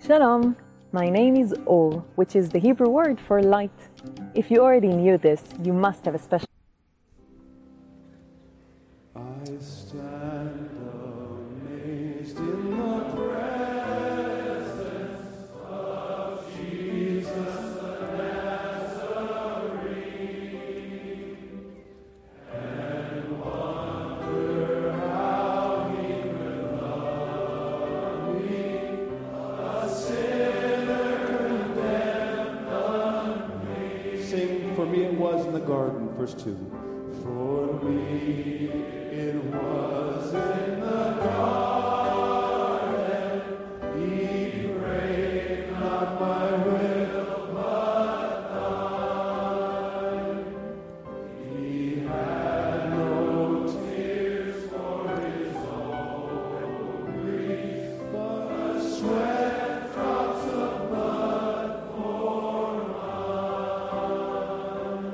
Shalom! My name is Or, which is the Hebrew word for light. If you already knew this, you must have a special... I stand amazed in the presence of Jesus the Nazarene, and wonder how he could love me, a sinner condemned unto me. Sing, for me it was in the garden, verse 2. For me it was in the garden, he prayed, not my will, but thine. He had no tears for his own grief, but sweat drops of blood for mine.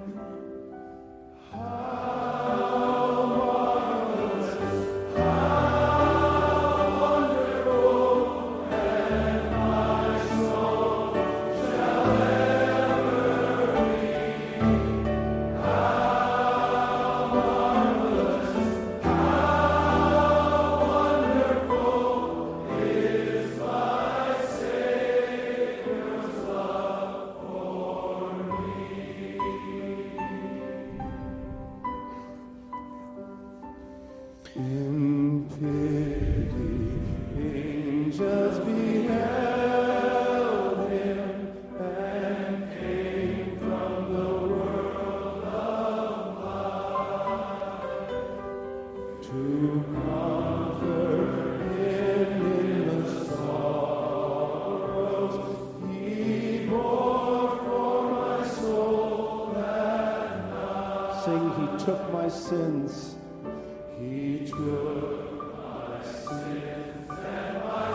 In pity, angels beheld him and came from the world of light to comfort him in the sorrows he bore for my soul that night. Sing, he took my sins. He took my sins and my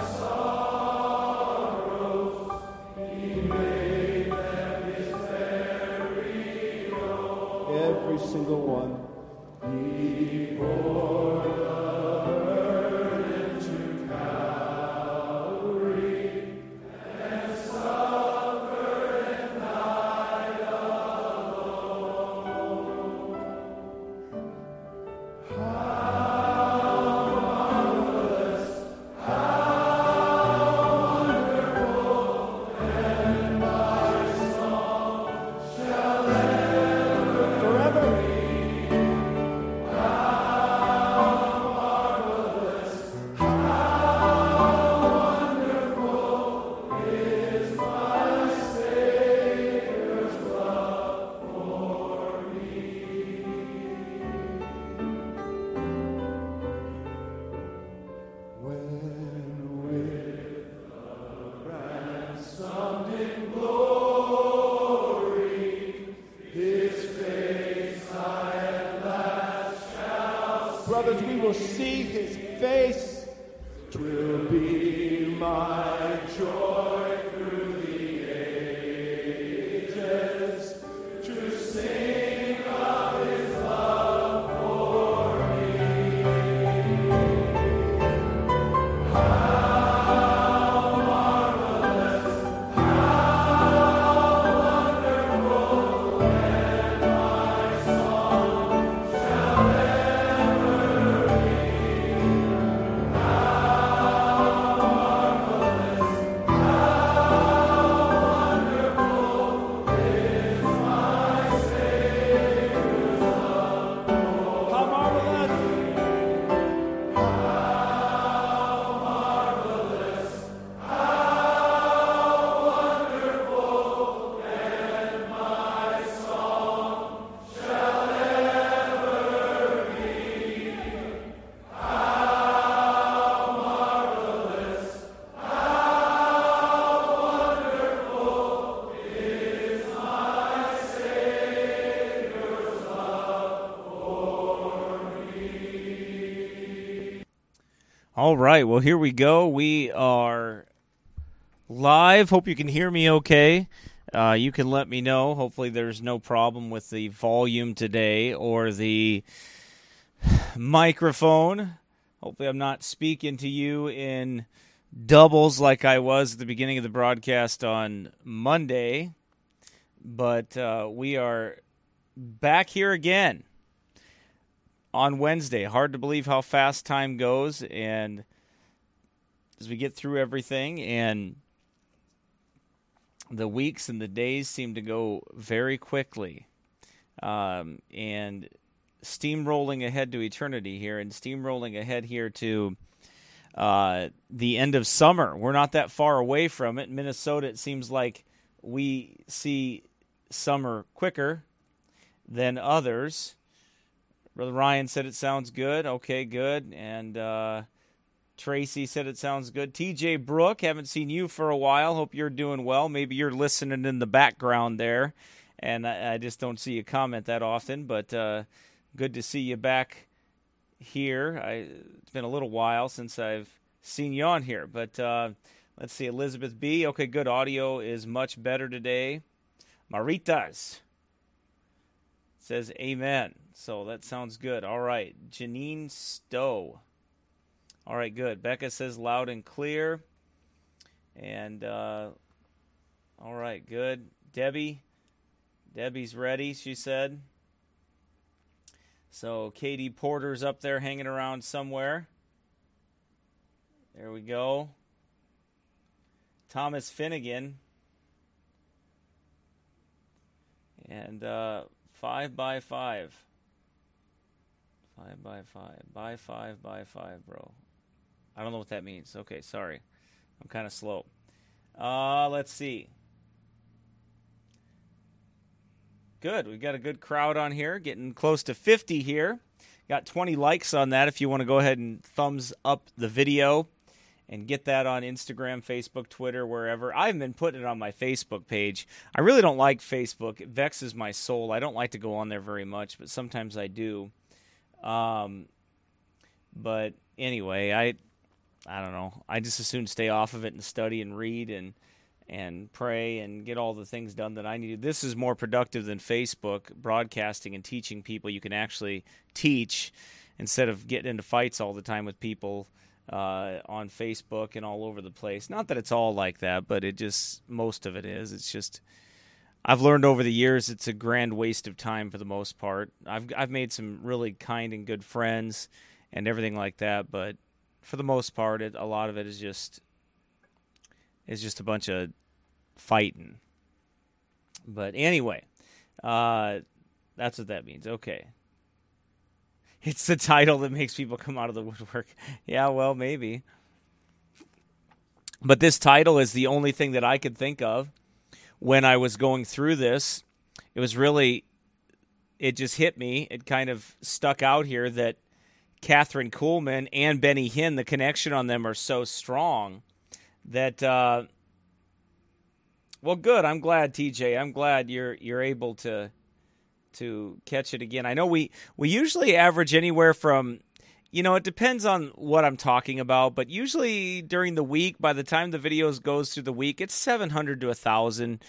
sorrows, he made them his very own. Every single one. He bore the burden to Calvary and suffered and died alone. Brothers, we will see his face. 'Twill be my joy through the ages to sing of his love for me. How marvelous, how wonderful, and my song shall ever be. All right, well, here we go. We are live. Hope you can hear me okay. You can let me know. Hopefully there's no problem with the volume today or the microphone. Hopefully I'm not speaking to you in doubles like I was at the beginning of the broadcast on Monday, but we are back here again on Wednesday. Hard to believe how fast time goes, and as we get through everything, and the weeks and the days seem to go very quickly, and steamrolling ahead to eternity here, and steamrolling ahead here to the end of summer. We're not that far away from it. In Minnesota, it seems like we see summer quicker than others. Brother Ryan said it sounds good. Okay, good. And Tracy said it sounds good. TJ Brook, haven't seen you for a while. Hope you're doing well. Maybe you're listening in the background there, and I just don't see you comment that often, but good to see you back here. It's been a little while since I've seen you on here, but let's see. Elizabeth B. Okay, good. Audio is much better today. Maritas says amen. So that sounds good. All right. Janine Stowe. All right, good. Becca says loud and clear. And all right, good. Debbie's ready, she said. So Katie Porter's up there hanging around somewhere. There we go. Thomas Finnegan. And 5 by 5. 5 by 5. By 5 by 5, bro. I don't know what that means. Okay, sorry. I'm kind of slow. Let's see. Good. We've got a good crowd on here. Getting close to 50 here. Got 20 likes on that if you want to go ahead and thumbs up the video and get that on Instagram, Facebook, Twitter, wherever. I've been putting it on my Facebook page. I really don't like Facebook. It vexes my soul. I don't like to go on there very much, but sometimes I do. But anyway, I don't know. I just as soon stay off of it and study and read and pray and get all the things done that I need to. This is more productive than Facebook, broadcasting and teaching people. You can actually teach instead of getting into fights all the time with people on Facebook and all over the place. Not that it's all like that, but most of it is. It's just, I've learned over the years it's a grand waste of time for the most part. I've made some really kind and good friends and everything like that, but for the most part, a lot of it is just a bunch of fighting. But anyway, that's what that means. Okay. It's the title that makes people come out of the woodwork. Yeah, well, maybe. But this title is the only thing that I could think of when I was going through this. It just hit me. It kind of stuck out here that Catherine Kuhlman and Benny Hinn, the connection on them are so strong that, well, good. I'm glad, TJ. I'm glad you're able to catch it again. I know we usually average anywhere from, it depends on what I'm talking about, but usually during the week, by the time the videos goes through the week, it's 700 to 1,000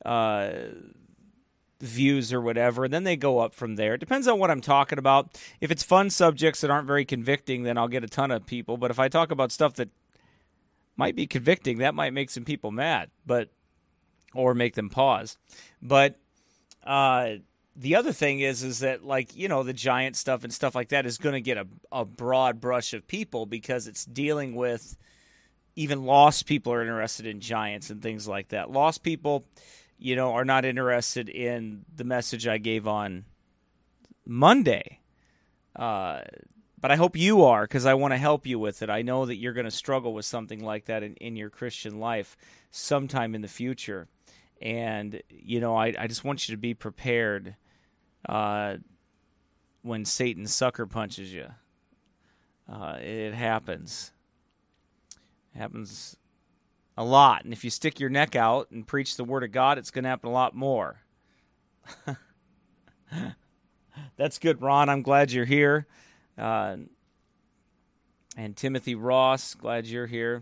views or whatever, and then they go up from there. It depends on what I'm talking about. If it's fun subjects that aren't very convicting, then I'll get a ton of people. But if I talk about stuff that might be convicting, that might make some people mad, or make them pause. But the other thing is that, like, the giant stuff and stuff like that is going to get a broad brush of people because it's dealing with even lost people are interested in giants and things like that. Lost people, are not interested in the message I gave on Monday. But I hope you are, because I want to help you with it. I know that you're going to struggle with something like that in your Christian life sometime in the future. And, I just want you to be prepared when Satan sucker punches you. It happens. It happens a lot. And if you stick your neck out and preach the Word of God, it's going to happen a lot more. That's good, Ron. I'm glad you're here. And Timothy Ross, glad you're here.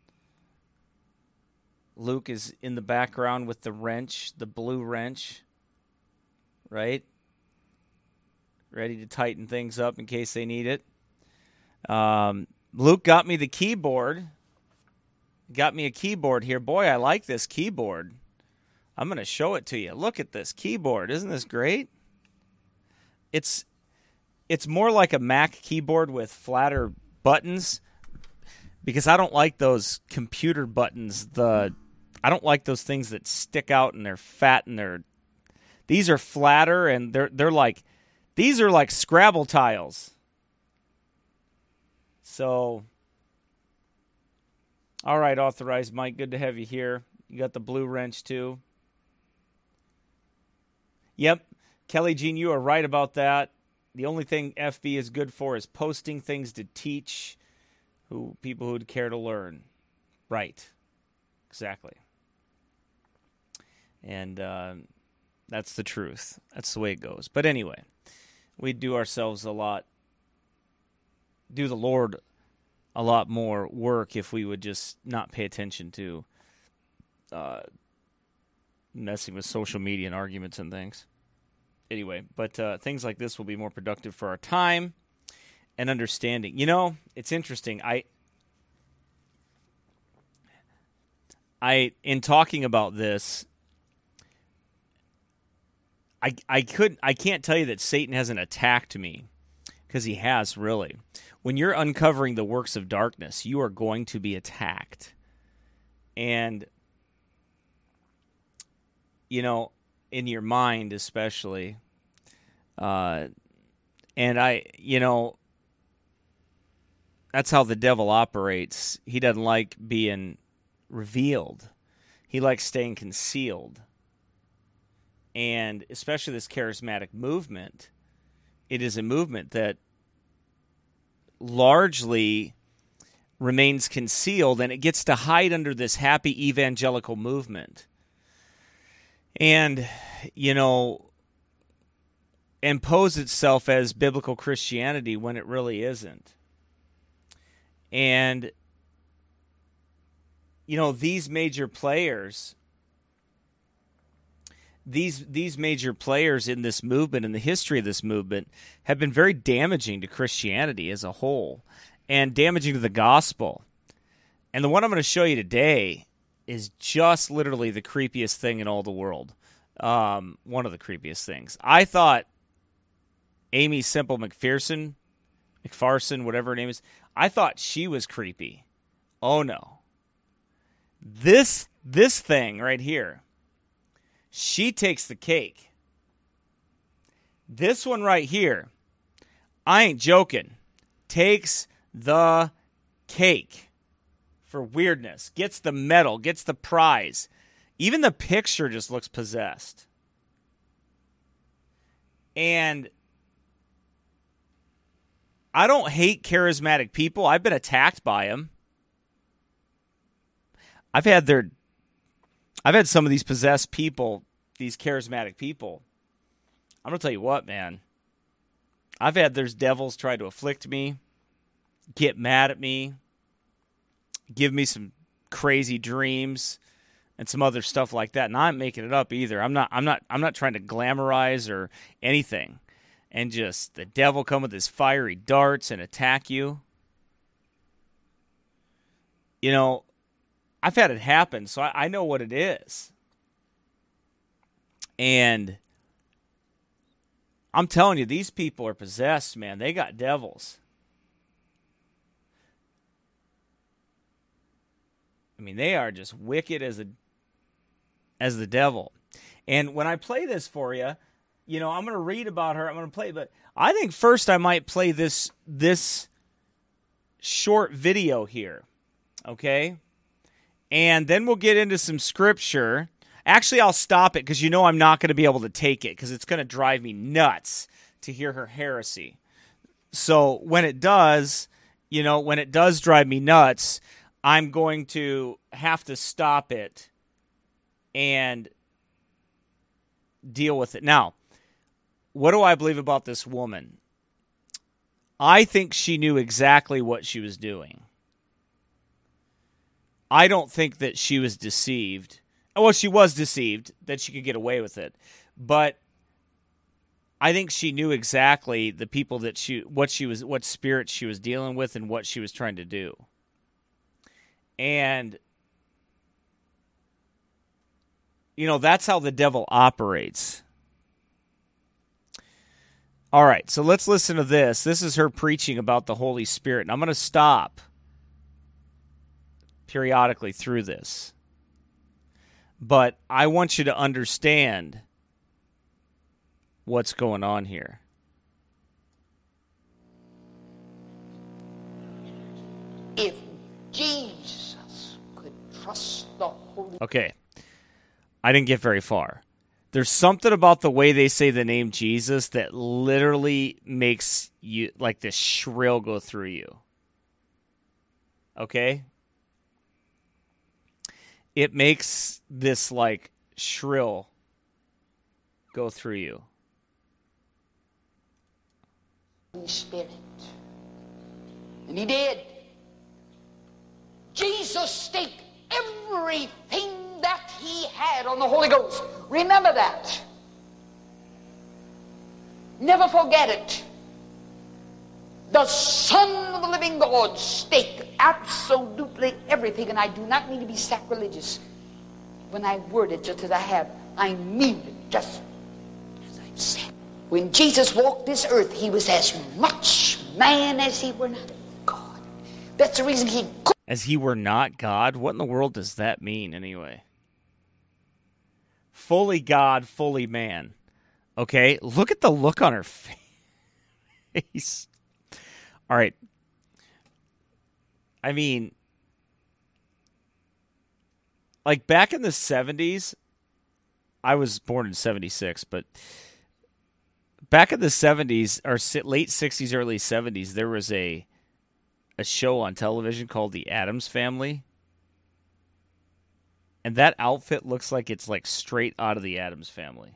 Luke is in the background with the wrench, the blue wrench, right? Ready to tighten things up in case they need it. Luke got me the keyboard Got me a keyboard here. Boy, I like this keyboard. I'm going to show it to you. Look at this keyboard. Isn't this great? It's more like a Mac keyboard with flatter buttons, because I don't like those computer buttons. I don't like those things that stick out and they're fat and these are flatter and they're like, these are like Scrabble tiles. So, all right, Authorized Mike, good to have you here. You got the blue wrench too. Yep, Kelly Jean, you are right about that. The only thing FB is good for is posting things to teach people who'd care to learn. Right. Exactly. And that's the truth. That's the way it goes. But anyway, we'd do the Lord a lot more work if we would just not pay attention to messing with social media and arguments and things. Anyway, but things like this will be more productive for our time and understanding. You know, it's interesting. I in talking about this, I can't tell you that Satan hasn't attacked me, because he has, really. When you're uncovering the works of darkness, you are going to be attacked. And, you know, in your mind especially. And that's how the devil operates. He doesn't like being revealed. He likes staying concealed. And especially this charismatic movement, it is a movement that largely remains concealed, and it gets to hide under this happy evangelical movement. And, impose itself as biblical Christianity when it really isn't. And, these major players, these major players in this movement, in the history of this movement, have been very damaging to Christianity as a whole, and damaging to the gospel. And the one I'm going to show you today is just literally the creepiest thing in all the world. One of the creepiest things. I thought Amy Semple McPherson, whatever her name is, I thought she was creepy. Oh no. This thing right here, she takes the cake. This one right here, I ain't joking, takes the cake for weirdness, gets the medal, gets the prize. Even the picture just looks possessed. And I don't hate charismatic people. I've been attacked by them. I've had some of these possessed people, these charismatic people. I'm going to tell you what, man. There's devils try to afflict me, get mad at me, give me some crazy dreams and some other stuff like that. And I'm not making it up either. I'm not trying to glamorize or anything. And just the devil come with his fiery darts and attack you. I've had it happen, so I know what it is. And I'm telling you, these people are possessed, man. They got devils. I mean, they are just wicked as the devil. And when I play this for you, I'm going to read about her. I'm going to play, but I think first I might play this short video here, okay? And then we'll get into some scripture. Actually, I'll stop it because I'm not going to be able to take it because it's going to drive me nuts to hear her heresy. So when it does drive me nuts, I'm going to have to stop it and deal with it. Now, what do I believe about this woman? I think she knew exactly what she was doing. I don't think that she was deceived. Well, she was deceived that she could get away with it. But I think she knew exactly the people that what spirit she was dealing with and what she was trying to do. And that's how the devil operates. All right, so let's listen to this. This is her preaching about the Holy Spirit, and I'm going to stop periodically through this. But I want you to understand what's going on here. If Jesus could trust the Holy Okay, I didn't get very far. There's something about the way they say the name Jesus that literally makes you, like, this shrill go through you. Okay? It makes this, like, shrill go through you. Spirit. And he did. Jesus staked everything that he had on the Holy Ghost. Remember that. Never forget it. The Son of the living God staked absolutely everything, and I do not mean to be sacrilegious when I word it just as I have. I mean it just as I've said. When Jesus walked this earth, he was as much man as he were not God. That's the reason he could. As he were not God? What in the world does that mean, anyway? Fully God, fully man. Okay, look at the look on her face. All right. I mean, like back in the 70s, I was born in 76, but back in the 70s, or late 60s, early 70s, there was a show on television called The Addams Family. And that outfit looks like it's like straight out of The Addams Family.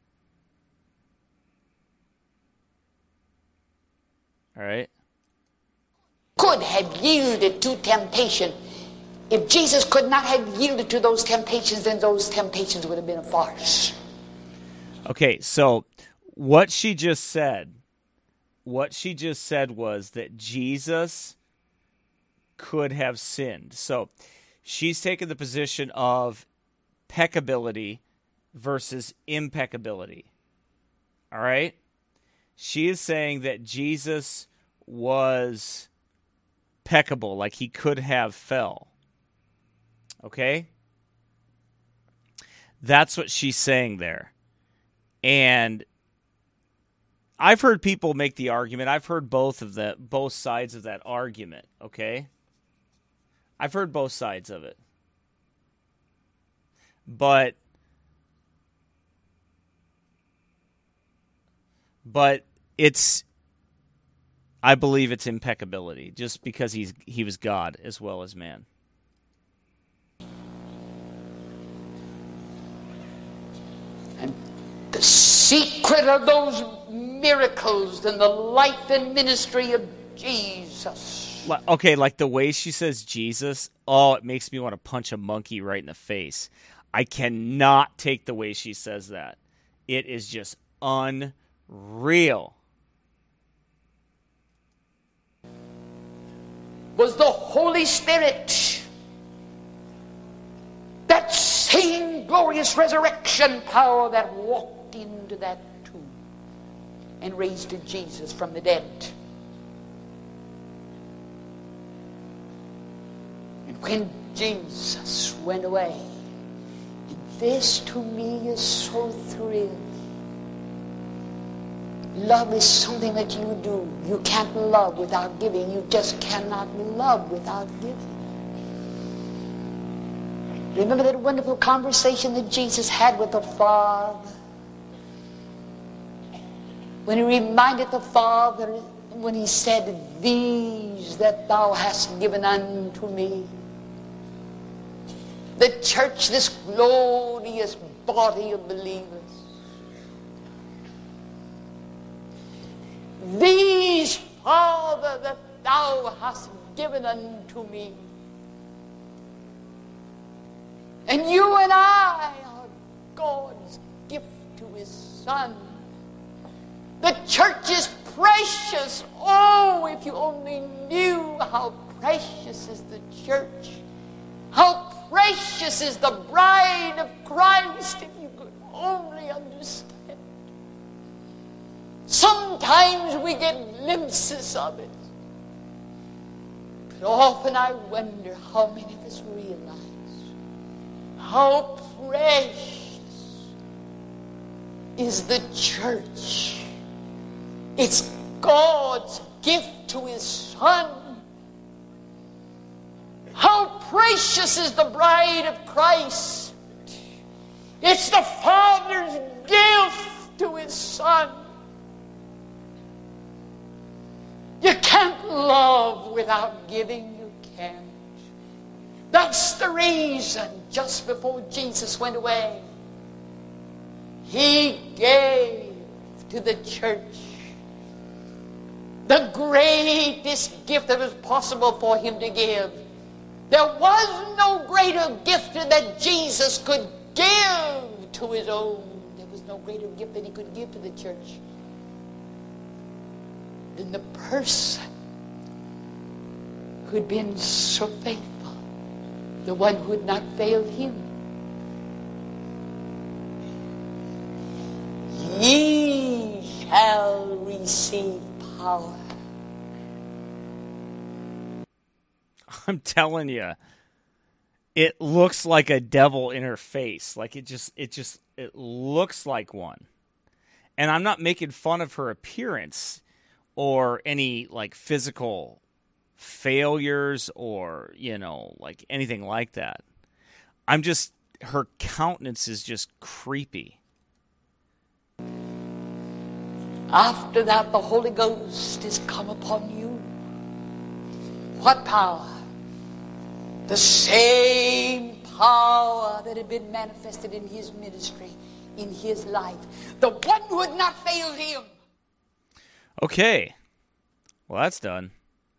All right? Could have yielded to temptation. If Jesus could not have yielded to those temptations, then those temptations would have been a farce. Okay, so what she just said was that Jesus could have sinned. So she's taken the position of peccability versus impeccability. All right? She is saying that Jesus was peccable, like he could have fell. Okay? That's what she's saying there. And I've heard people make the argument. I've heard both sides of that argument, okay? I've heard both sides of it. But I believe it's impeccability, just because he was God as well as man. And the secret of those miracles and the life and ministry of Jesus. Okay, like the way she says Jesus, it makes me want to punch a monkey right in the face. I cannot take the way she says that. It is just unreal. Was the Holy Spirit. That same glorious resurrection power that walked into that tomb and raised Jesus from the dead. And when Jesus went away, and this to me is so thrilling. Love is something that you do. You can't love without giving. You just cannot love without giving. Remember that wonderful conversation that Jesus had with the Father? When he reminded the Father, when he said, "These that thou hast given unto me." The church, this glorious body of believers. These, Father, that thou hast given unto me. And you and I are God's gift to his Son. The church is precious. Oh, if you only knew how precious is the church. How precious is the bride of Christ, if you could only understand. Sometimes we get glimpses of it. But often I wonder how many of us realize how precious is the church. It's God's gift to His Son. How precious is the bride of Christ. It's the Father's gift to His Son. You can't love without giving. You can't. That's the reason just before Jesus went away, He gave to the church the greatest gift that was possible for Him to give. There was no greater gift that Jesus could give to His own. There was no greater gift that He could give to the church than the person who had been so faithful, the one who had not failed Him. Ye shall receive power. I'm telling you, it looks like a devil in her face. Like it looks like one. And I'm not making fun of her appearance or any like physical failures or, like anything like that. Her countenance is just creepy. After that, the Holy Ghost is come upon you. What power? The same power that had been manifested in His ministry, in His life. The one who had not failed Him. Okay. Well, that's done.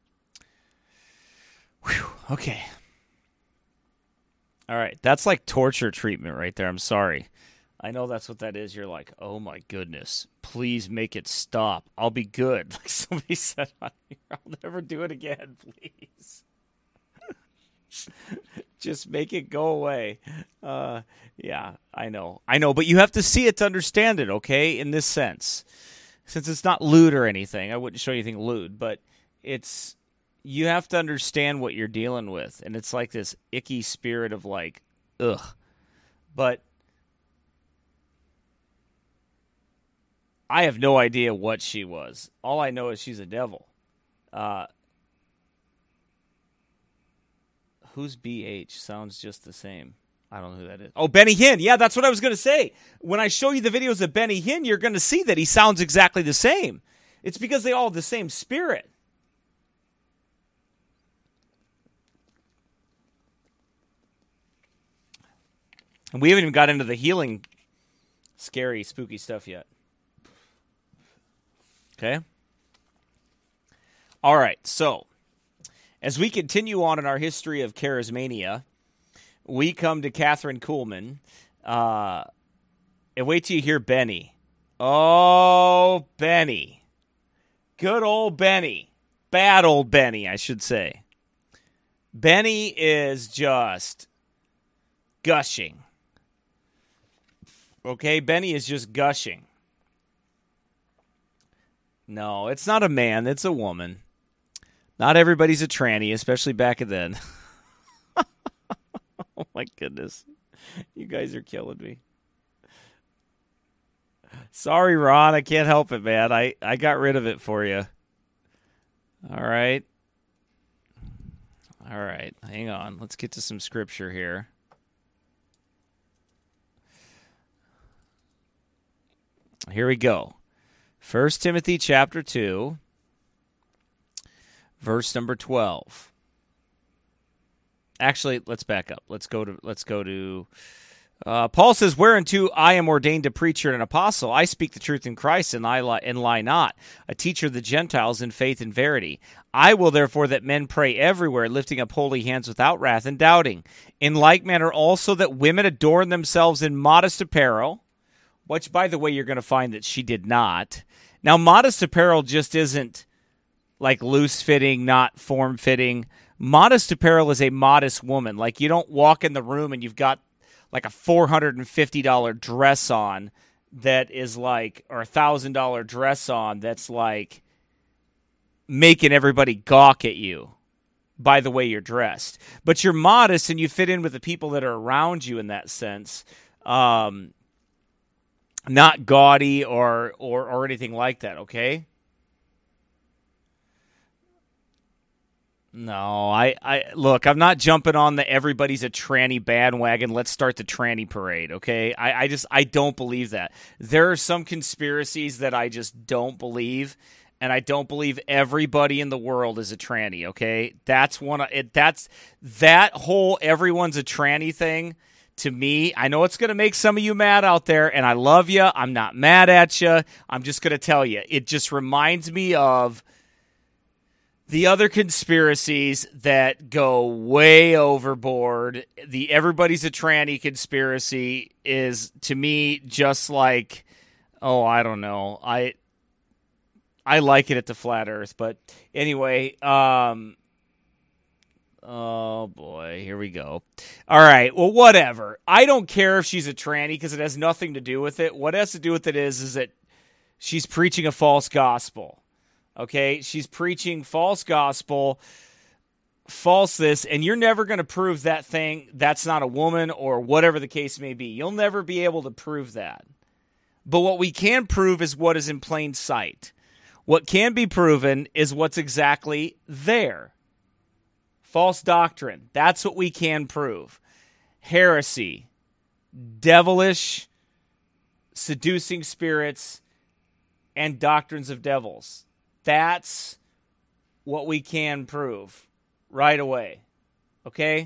Whew. Okay. All right. That's like torture treatment right there. I'm sorry. I know that's what that is. You're like, oh my goodness, please make it stop. I'll be good. Like somebody said on here, I'll never do it again, please. Just make it go away. Yeah, I know. But you have to see it to understand it, okay? In this sense. Since it's not lewd or anything, I wouldn't show you anything lewd, but you have to understand what you're dealing with. And it's like this icky spirit of like, ugh. But I have no idea what she was. All I know is she's a devil. Who's BH? Sounds just the same. I don't know who that is. Oh, Benny Hinn. Yeah, that's what I was going to say. When I show you the videos of Benny Hinn, you're going to see that he sounds exactly the same. It's because they all have the same spirit. And we haven't even got into the healing, scary, spooky stuff yet. Okay? All right, so as we continue on in our history of charismania, we come to Catherine Kuhlman. And wait till you hear Benny. Oh, Benny. Good old Benny. Bad old Benny, I should say. Benny is just gushing. Okay, Benny is just gushing. No, it's not a man, it's a woman. Not everybody's a tranny, especially back then. Oh my goodness. You guys are killing me. Sorry, Ron, I can't help it, man. I got rid of it for you. All right. Hang on. Let's get to some scripture here. Here we go. 1 Timothy chapter 2, verse number 12. Actually, let's back up. Let's go to Paul says, whereunto I am ordained a preacher and an apostle. I speak the truth in Christ, and lie not, a teacher of the Gentiles in faith and verity. I will therefore that men pray everywhere, lifting up holy hands without wrath and doubting. In like manner also that women adorn themselves in modest apparel, which, by the way, you're going to find that she did not. Now, modest apparel just isn't like loose-fitting, not form-fitting. Modest apparel is a modest woman. Like, you don't walk in the room and you've got like a $450 dress on that is like, or $1,000 dress on that's like making everybody gawk at you by the way you're dressed. But you're modest and you fit in with the people that are around you in that sense. Not gaudy or anything like that, okay? No, I look, I'm not jumping on the everybody's a tranny bandwagon. Let's start the tranny parade, okay? I don't believe that. There are some conspiracies that I just don't believe, and I don't believe everybody in the world is a tranny, okay? That's that whole everyone's a tranny thing. To me, I know it's going to make some of you mad out there, and I love you. I'm not mad at you. I'm just going to tell you. It just reminds me of the other conspiracies that go way overboard. The everybody's a tranny conspiracy is, to me, just like, oh, I don't know. I like it at the Flat Earth, but anyway, oh, boy, here we go. All right, well, whatever. I don't care if she's a tranny because it has nothing to do with it. What has to do with it is that she's preaching a false gospel, okay? She's preaching false gospel, false this, and you're never going to prove that thing. That's not a woman or whatever the case may be. You'll never be able to prove that. But what we can prove is what is in plain sight. What can be proven is what's exactly there. False doctrine. That's what we can prove. Heresy. Devilish, seducing spirits, and doctrines of devils. That's what we can prove right away. Okay?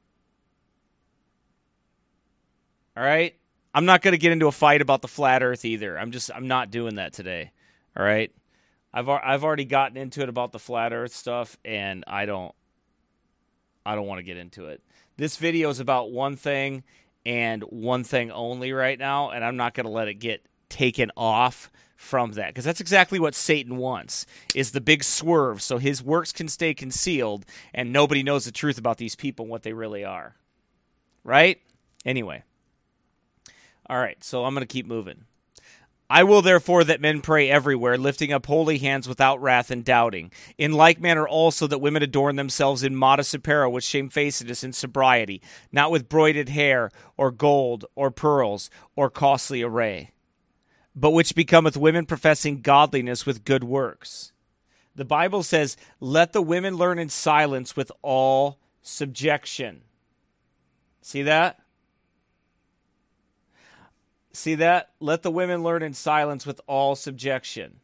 All right? I'm not going to get into a fight about the flat earth either. I'm not doing that today. All right? I've already gotten into it about the flat earth stuff, and I don't want to get into it. This video is about one thing and one thing only right now, and I'm not going to let it get taken off from that, because that's exactly what Satan wants, is the big swerve, so his works can stay concealed, and nobody knows the truth about these people and what they really are. Right? Anyway. All right, so I'm going to keep moving. I will therefore that men pray everywhere, lifting up holy hands without wrath and doubting. In like manner also that women adorn themselves in modest apparel with shamefacedness and sobriety, not with broided hair, or gold, or pearls, or costly array, but which becometh women professing godliness with good works. The Bible says, let the women learn in silence with all subjection. See that? See that? Let the women learn in silence with all subjection.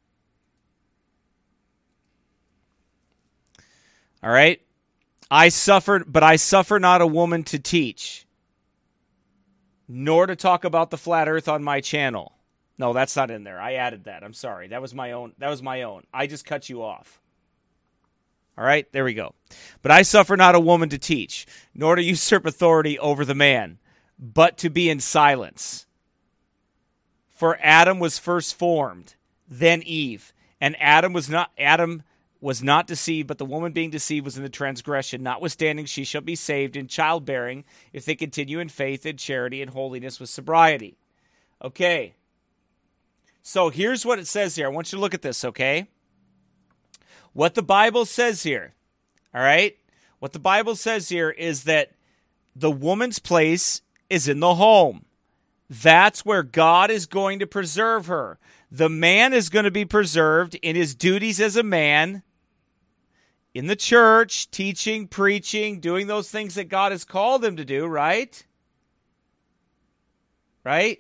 All right? I suffer not a woman to teach, nor to talk about the flat earth on my channel. No, that's not in there. I added that. I'm sorry. That was my own. I just cut you off. All right? There we go. But I suffer not a woman to teach, nor to usurp authority over the man, but to be in silence. For Adam was first formed, then Eve. And Adam was not deceived, but the woman being deceived was in the transgression. Notwithstanding, she shall be saved in childbearing if they continue in faith and charity and holiness with sobriety. Okay. So here's what it says here. I want you to look at this, okay? What the Bible says here, all right? What the Bible says here is that the woman's place is in the home. That's where God is going to preserve her. The man is going to be preserved in his duties as a man, in the church, teaching, preaching, doing those things that God has called him to do, right? Right?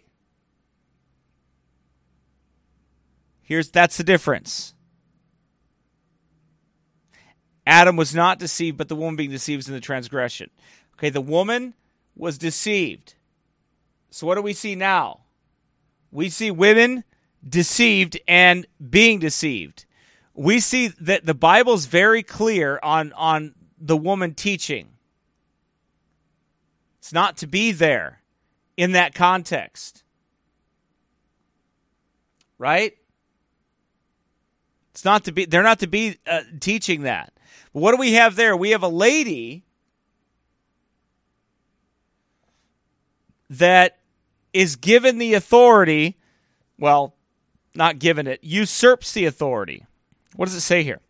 That's the difference. Adam was not deceived, but the woman being deceived was in the transgression. Okay, the woman was deceived. So what do we see now? We see women deceived and being deceived. We see that the Bible's very clear on the woman teaching. It's not to be there in that context. Right? It's not to be. They're not to be teaching that. But what do we have there? We have a lady that is given the authority, well, not given it, usurps the authority. What does it say here?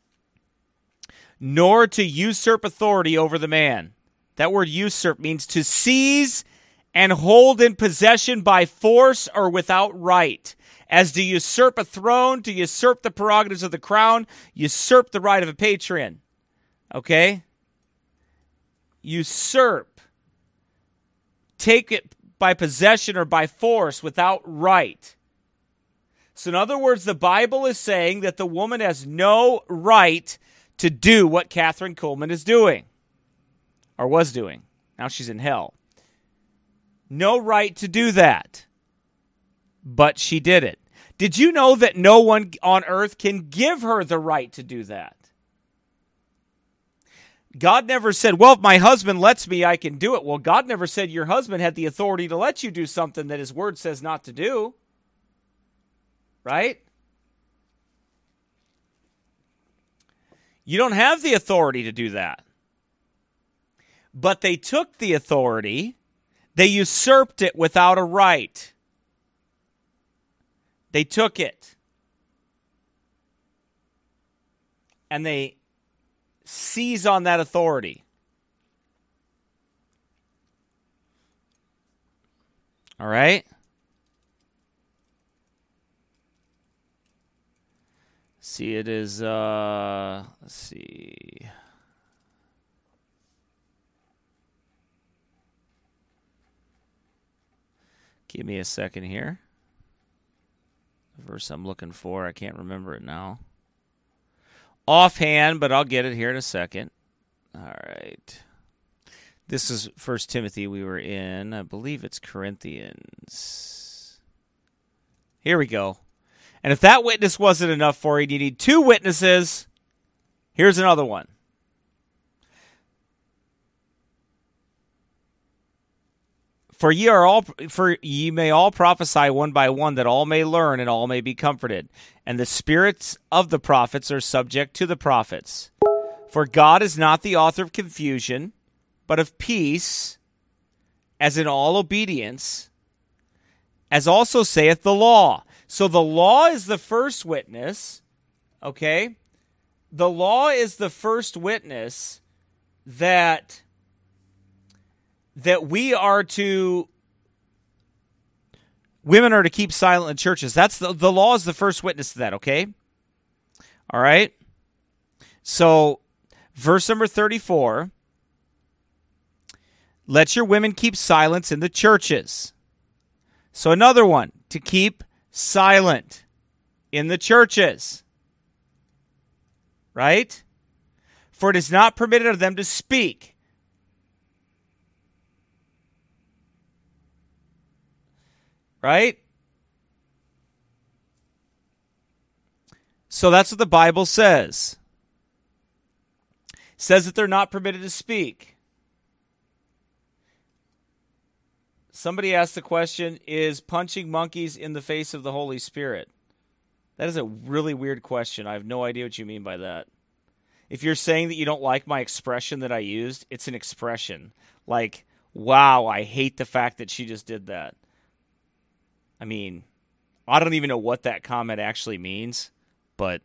Nor to usurp authority over the man. That word usurp means to seize and hold in possession by force or without right. As to usurp a throne, to usurp the prerogatives of the crown, usurp the right of a patron. Okay? Usurp. Take it by possession or by force without right. So in other words, the Bible is saying that the woman has no right to do what Kathryn Kuhlman is doing. Or was doing. Now she's in hell. No right to do that. But she did it. Did you know that no one on earth can give her the right to do that? God never said, well, if my husband lets me, I can do it. Well, God never said your husband had the authority to let you do something that his word says not to do. Right? You don't have the authority to do that. But they took the authority, they usurped it without a right. They took it. And they seize on that authority. All right? See, it is, let's see. Give me a second here. The verse I'm looking for, I can't remember it now. Offhand, but I'll get it here in a second. All right. This is 1 Timothy we were in. I believe it's Corinthians. Here we go. And if that witness wasn't enough for you, you need two witnesses. Here's another one. For ye may all prophesy one by one, that all may learn and all may be comforted. And the spirits of the prophets are subject to the prophets. For God is not the author of confusion, but of peace, as in all obedience, as also saith the law. So the law is the first witness, okay? The law is the first witness that we are to, women are to keep silent in churches. That's the law is the first witness to that, okay? All right? So, verse number 34, let your women keep silence in the churches. So another one, to keep silent in the churches. Right? For it is not permitted of them to speak. Right? So that's what the Bible says. It says that they're not permitted to speak. Somebody asked the question, is punching monkeys in the face of the Holy Spirit? That is a really weird question. I have no idea what you mean by that. If you're saying that you don't like my expression that I used, it's an expression. Like, wow, I hate the fact that she just did that. I mean, I don't even know what that comment actually means, but,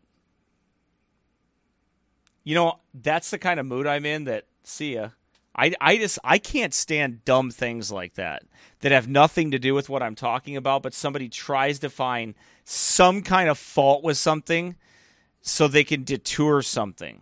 you know, that's the kind of mood I'm in that, see ya. I can't stand dumb things like that have nothing to do with what I'm talking about, but somebody tries to find some kind of fault with something so they can detour something.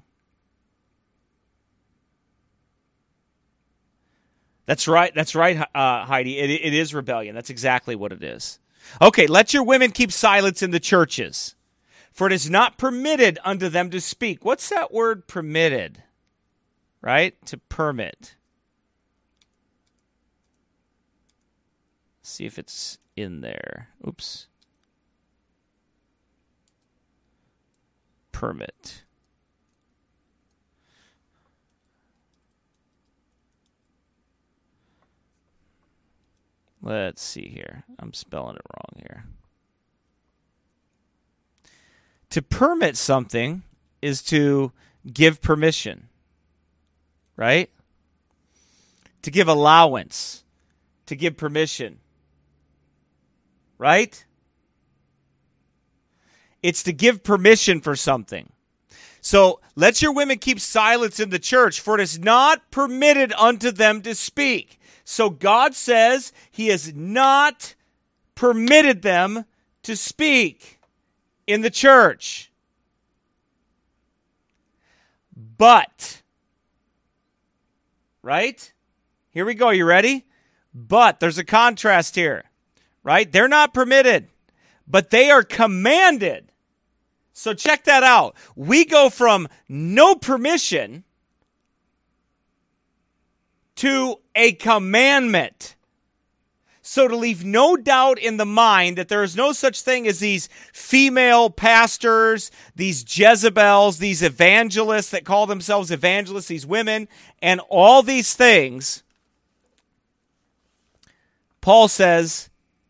That's right, Heidi. It is rebellion. That's exactly what it is. Okay, let your women keep silence in the churches, for it is not permitted unto them to speak. What's that word, permitted? Right? To permit. See if it's in there. Oops. Permit. Let's see here. I'm spelling it wrong here. To permit something is to give permission, right? To give allowance, to give permission, right? It's to give permission for something. So let your women keep silence in the church, for it is not permitted unto them to speak. So God says he has not permitted them to speak in the church. But, right? Here we go. You ready? But there's a contrast here, right? They're not permitted, but they are commanded. So check that out. We go from no permission to a commandment. So to leave no doubt in the mind that there is no such thing as these female pastors, these Jezebels, these evangelists that call themselves evangelists, these women, and all these things, Paul says,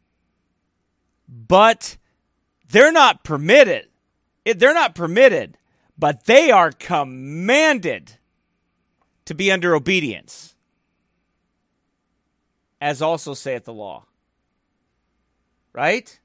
but they're not permitted. They're not permitted, but they are commanded to be under obedience, as also saith the law. Right?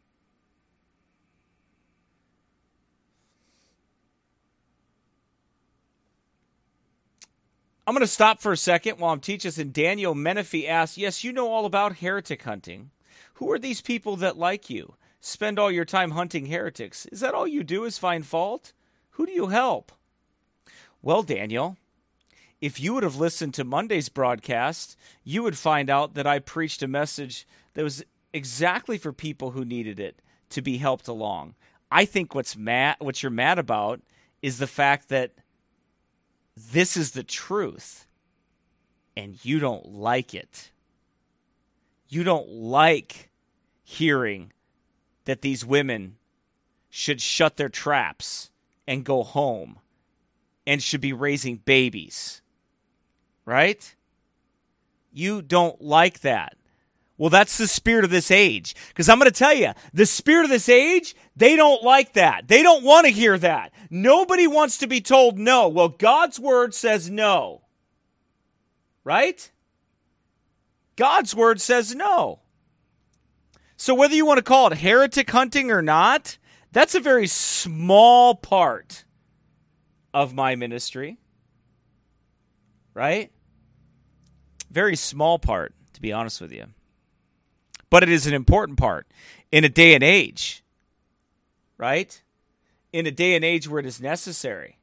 I'm going to stop for a second while I'm teaching us. And Daniel Menifee asks, yes, you know all about heretic hunting. Who are these people that, like you, spend all your time hunting heretics? Is that all you do is find fault? Who do you help? Well, Daniel, if you would have listened to Monday's broadcast, you would find out that I preached a message that was exactly for people who needed it to be helped along. I think what you're mad about is the fact that this is the truth, and you don't like it. You don't like hearing that these women should shut their traps and go home and should be raising babies. Right? You don't like that. Well, that's the spirit of this age. Because I'm going to tell you, the spirit of this age, they don't like that. They don't want to hear that. Nobody wants to be told no. Well, God's word says no. Right? God's word says no. So whether you want to call it heretic hunting or not, that's a very small part of my ministry. Right? Very small part, to be honest with you. But it is an important part in a day and age, right? In a day and age where it is necessary.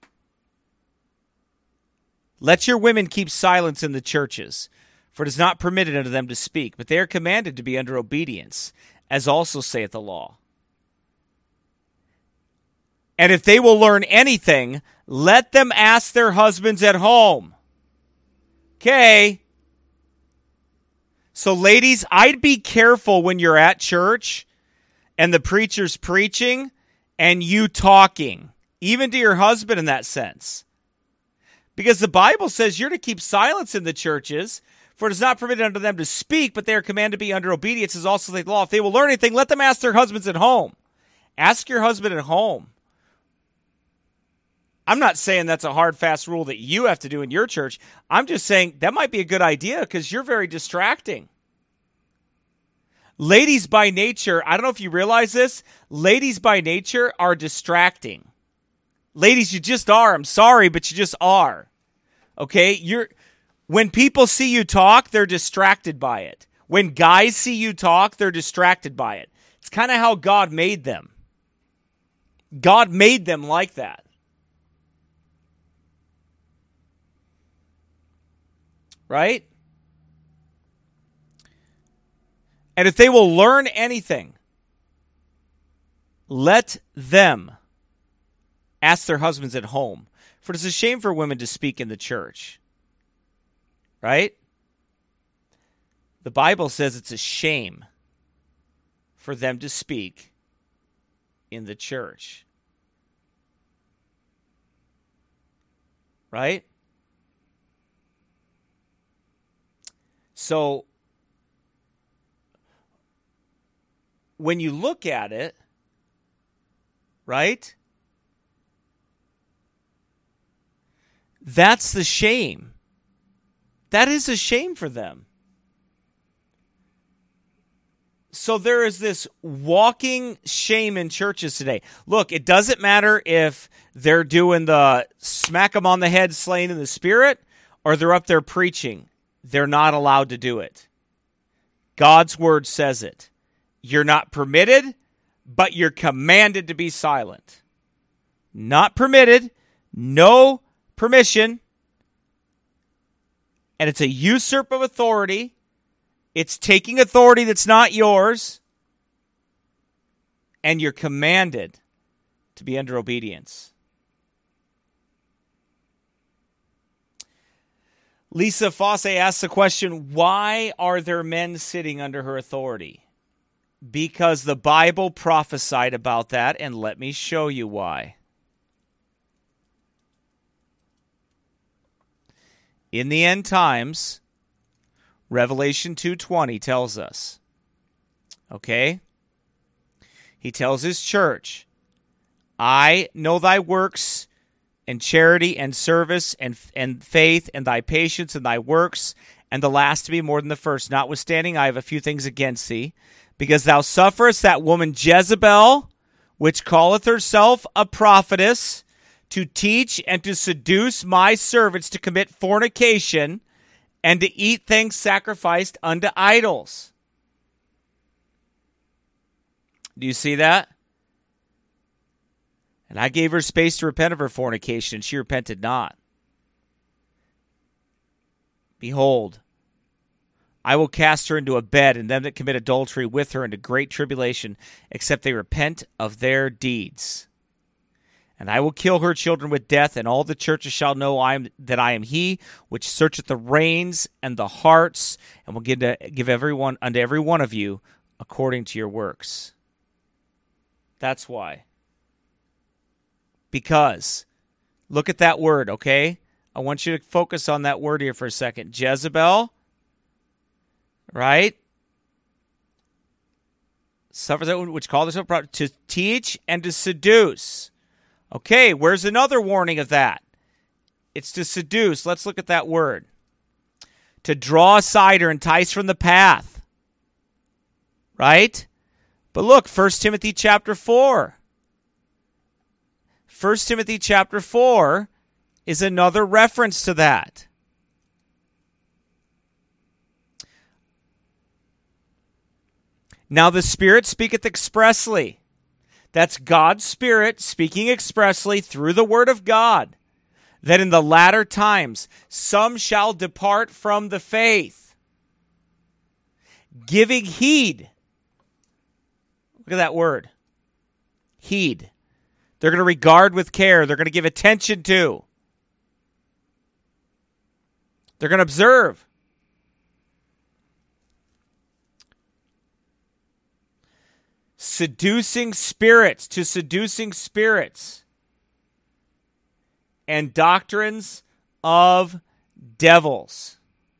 Let your women keep silence in the churches, for it is not permitted unto them to speak, but they are commanded to be under obedience, as also saith the law. And if they will learn anything, let them ask their husbands at home. Okay. So ladies, I'd be careful when you're at church and the preacher's preaching and you talking, even to your husband in that sense. Because the Bible says you're to keep silence in the churches, for it is not permitted unto them to speak, but they are commanded to be under obedience, as also the law. If they will learn anything, let them ask their husbands at home. Ask your husband at home. I'm not saying that's a hard, fast rule that you have to do in your church. I'm just saying that might be a good idea because you're very distracting. Ladies by nature, I don't know if you realize this, ladies by nature are distracting. Ladies, you just are. I'm sorry, but you just are. Okay? When people see you talk, they're distracted by it. When guys see you talk, they're distracted by it. It's kind of how God made them. God made them like that. Right? And if they will learn anything, let them ask their husbands at home. For it is a shame for women to speak in the church. Right? The Bible says it's a shame for them to speak in the church. Right? So, when you look at it, right, That's the shame. That is a shame for them. So there is this walking shame in churches today. Look, it doesn't matter if they're doing the smack them on the head, slain in the spirit, or they're up there preaching. They're not allowed to do it. God's word says it. You're not permitted, but you're commanded to be silent. Not permitted, no permission, and it's a usurp of authority. It's taking authority that's not yours, and you're commanded to be under obedience. Lisa Fosse asks the question, why are there men sitting under her authority? Because the Bible prophesied about that, and let me show you why. In the end times, Revelation 2:20 tells us, okay? He tells his church, I know thy works and charity and service and faith and thy patience and thy works, and the last to be more than the first. Notwithstanding, I have a few things against thee, because thou sufferest that woman Jezebel, which calleth herself a prophetess, to teach and to seduce my servants to commit fornication and to eat things sacrificed unto idols. Do you see that? And I gave her space to repent of her fornication, and she repented not. Behold, I will cast her into a bed, and them that commit adultery with her into great tribulation, except they repent of their deeds. And I will kill her children with death, and all the churches shall know that I am he which searcheth the reins and the hearts, and will give unto every one of you according to your works. That's why. Because, look at that word, okay? I want you to focus on that word here for a second. Jezebel, right? Suffers that which called herself to teach and to seduce. Okay, where's another warning of that? It's to seduce. Let's look at that word. To draw aside or entice from the path. Right? But look, 1 Timothy chapter 4. 1 Timothy chapter 4 is another reference to that. Now the Spirit speaketh expressly. That's God's Spirit speaking expressly through the Word of God, that in the latter times some shall depart from the faith, giving heed. Look at that word. Heed. They're going to regard with care. They're going to give attention to. They're going to observe. Seducing spirits, to seducing spirits, and doctrines of devils,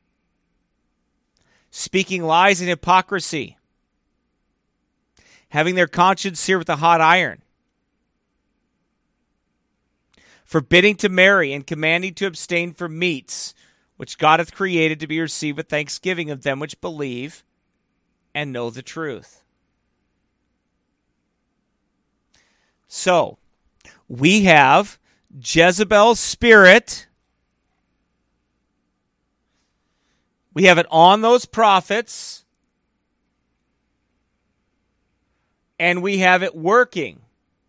speaking lies and hypocrisy, having their conscience seared with a hot iron, forbidding to marry and commanding to abstain from meats, which God hath created to be received with thanksgiving of them which believe and know the truth. So, we have Jezebel's spirit. We have it on those prophets. And we have it working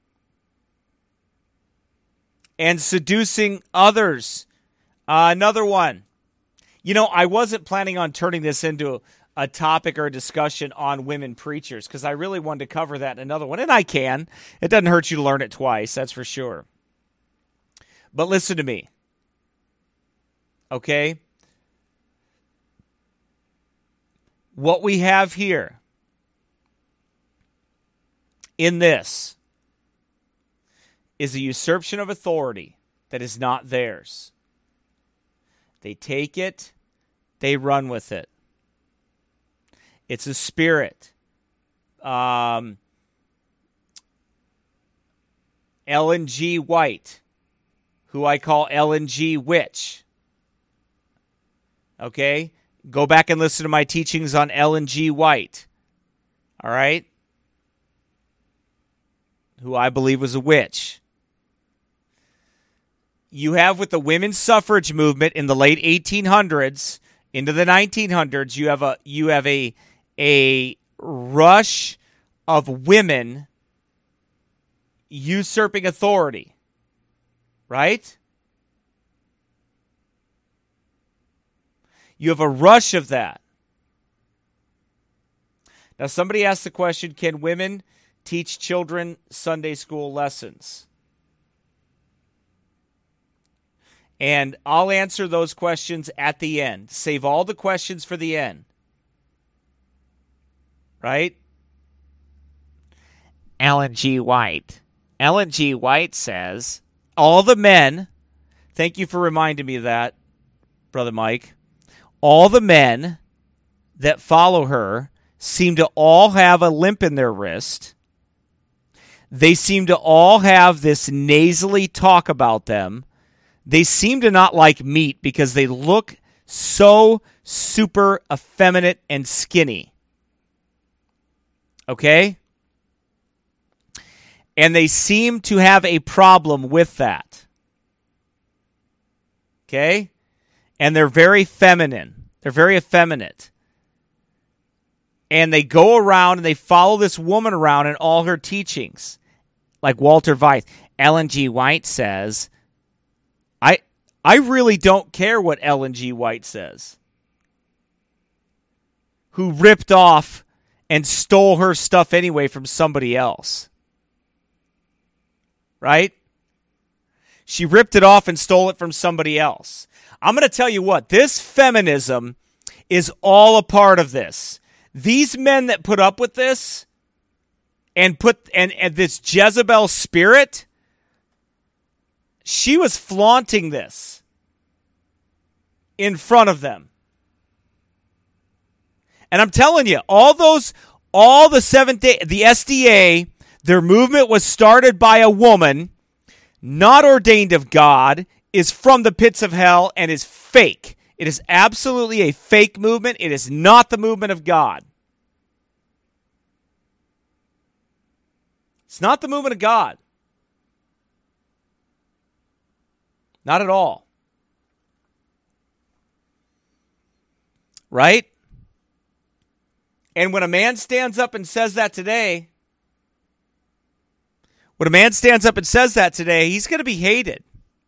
and seducing others. Another one. You know, I wasn't planning on turning this into a topic or a discussion on women preachers, because I really wanted to cover that in another one, and I can. It doesn't hurt you to learn it twice, that's for sure. But listen to me, okay? What we have here in this is a usurpation of authority that is not theirs. They take it, they run with it. It's a spirit. Ellen G. White, who I call Ellen G. Witch. Okay? Go back and listen to my teachings on Ellen G. White. All right? Who I believe was a witch. You have with the women's suffrage movement in the late 1800s into the 1900s, you have a rush of women usurping authority. Right? You have a rush of that. Now, somebody asked the question, can women teach children Sunday school lessons? And I'll answer those questions at the end. Save all the questions for the end. Right? Ellen G. White. Ellen G. White says, all the men, thank you for reminding me of that, Brother Mike, all the men that follow her seem to all have a limp in their wrist. They seem to all have this nasally talk about them. They seem to not like meat because they look so super effeminate and skinny. Okay? And they seem to have a problem with that. Okay? And they're very feminine. They're very effeminate. And they go around and they follow this woman around in all her teachings. Like Walter Weiss. Ellen G. White says, I really don't care what Ellen G. White says. Who ripped off and stole her stuff anyway from somebody else. Right? She ripped it off and stole it from somebody else. I'm going to tell you what, this feminism is all a part of this. These men that put up with this and this Jezebel spirit, she was flaunting this in front of them. And I'm telling you, all the Seventh-day, the SDA, their movement was started by a woman, not ordained of God, is from the pits of hell, and is fake. It is absolutely a fake movement. It is not the movement of God. It's not the movement of God. Not at all. Right? And when a man stands up and says that today, he's going to be hated.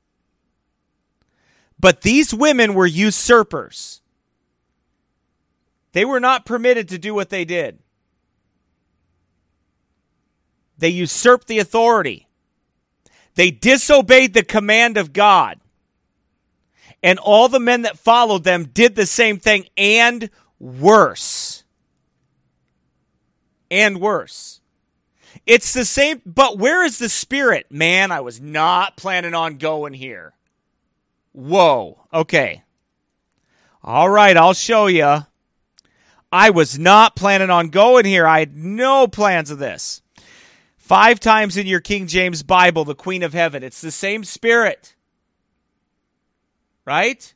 But these women were usurpers. They were not permitted to do what they did. They usurped the authority. They disobeyed the command of God. And all the men that followed them did the same thing and worse. And worse. It's the same, but where is the spirit? Man, I was not planning on going here. Whoa, okay. All right, I'll show you. I was not planning on going here. I had no plans of this. 5 times in your King James Bible, the Queen of Heaven. It's the same spirit. Right?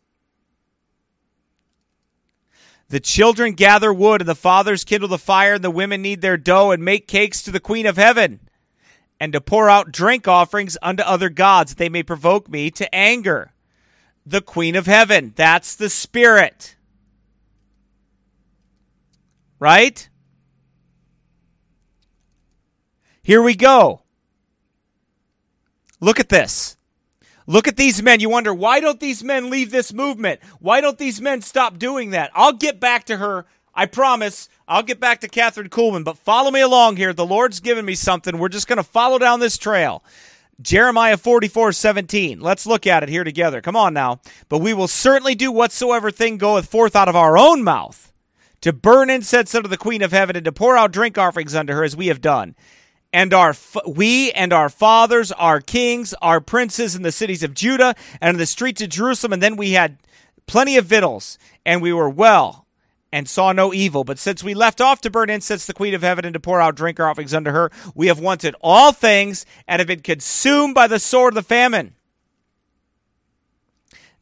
The children gather wood, and the fathers kindle the fire, and the women knead their dough, and make cakes to the Queen of Heaven, and to pour out drink offerings unto other gods, that they may provoke me to anger. The Queen of Heaven. That's the Spirit. Right? Here we go. Look at this. Look at these men. You wonder, why don't these men leave this movement? Why don't these men stop doing that? I'll get back to her. I promise. I'll get back to Catherine Kuhlman. But follow me along here. The Lord's given me something. We're just going to follow down this trail. Jeremiah 44:17. Let's look at it here together. Come on now. But we will certainly do whatsoever thing goeth forth out of our own mouth, to burn incense unto the Queen of Heaven, and to pour out drink offerings unto her, as we have done. And we and our fathers, our kings, our princes in the cities of Judah and in the streets of Jerusalem. And then we had plenty of victuals, and we were well, and saw no evil. But since we left off to burn incense to the Queen of Heaven, and to pour out drink offerings unto her, we have wanted all things, and have been consumed by the sword of the famine.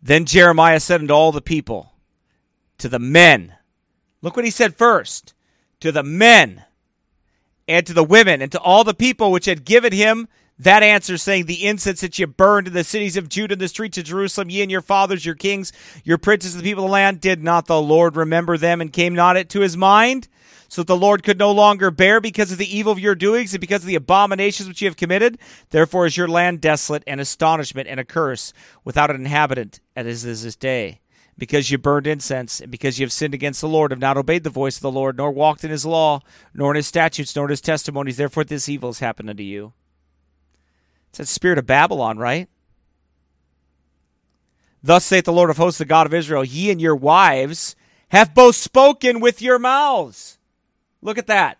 Then Jeremiah said unto all the people, to the men, look what he said first, to the men and to the women and to all the people which had given him that answer, saying, the incense that ye burned in the cities of Judah and the streets of Jerusalem, ye and your fathers, your kings, your princes, the people of the land, did not the Lord remember them, and came not it to his mind? So that the Lord could no longer bear because of the evil of your doings and because of the abominations which ye have committed. Therefore is your land desolate, and astonishment, and a curse, without an inhabitant, as is this day. Because you burned incense, and because you have sinned against the Lord, have not obeyed the voice of the Lord, nor walked in his law, nor in his statutes, nor in his testimonies. Therefore this evil has happened unto you. It's that spirit of Babylon, right? Thus saith the Lord of hosts, the God of Israel, ye and your wives have both spoken with your mouths. Look at that.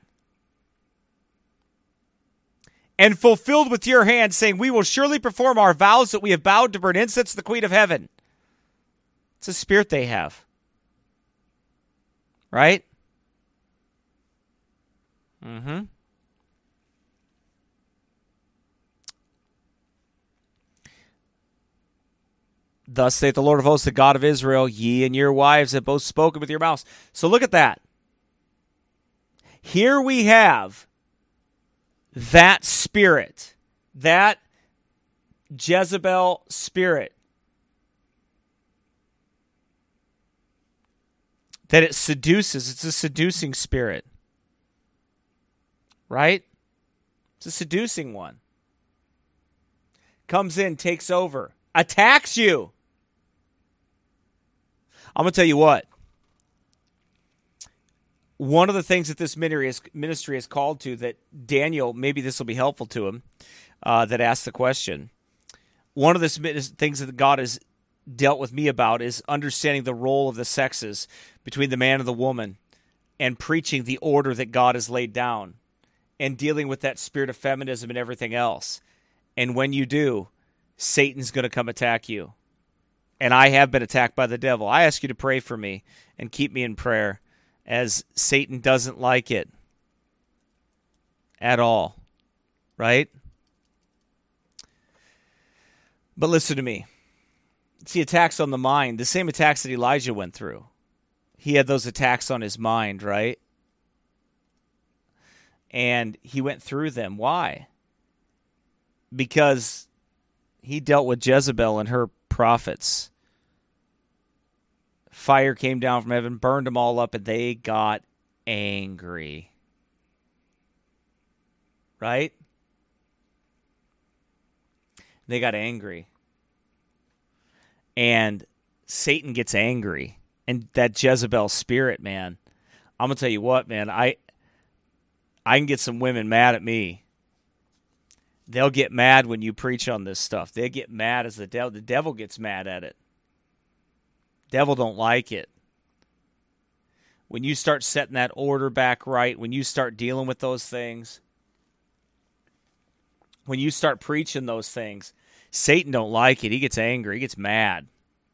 And fulfilled with your hand, saying, we will surely perform our vows that we have vowed to burn incense to the Queen of Heaven. It's a spirit they have. Right? Mm-hmm. Thus saith the Lord of hosts, the God of Israel, ye and your wives have both spoken with your mouths. So look at that. Here we have that spirit, that Jezebel spirit, that it seduces. It's a seducing spirit, right? It's a seducing one. Comes in, takes over, attacks you. I'm going to tell you what. One of the things that this ministry is called to, that Daniel, maybe this will be helpful to him, that asked the question. One of the things that God has dealt with me about is understanding the role of the sexes between the man and the woman, and preaching the order that God has laid down, and dealing with that spirit of feminism and everything else. And when you do, Satan's going to come attack you. And I have been attacked by the devil. I ask you to pray for me and keep me in prayer, as Satan doesn't like it at all, right? But listen to me. It's the attacks on the mind, the same attacks that Elijah went through. He had those attacks on his mind, right? And he went through them. Why? Because he dealt with Jezebel and her prophets. Fire came down from heaven, burned them all up, and they got angry. Right? They got angry. And Satan gets angry. And that Jezebel spirit, man, I'm going to tell you what, man, I can get some women mad at me. They'll get mad when you preach on this stuff. They get mad as the devil. The devil gets mad at it. Devil don't like it. When you start setting that order back right, when you start dealing with those things, when you start preaching those things, Satan don't like it. He gets angry. He gets mad.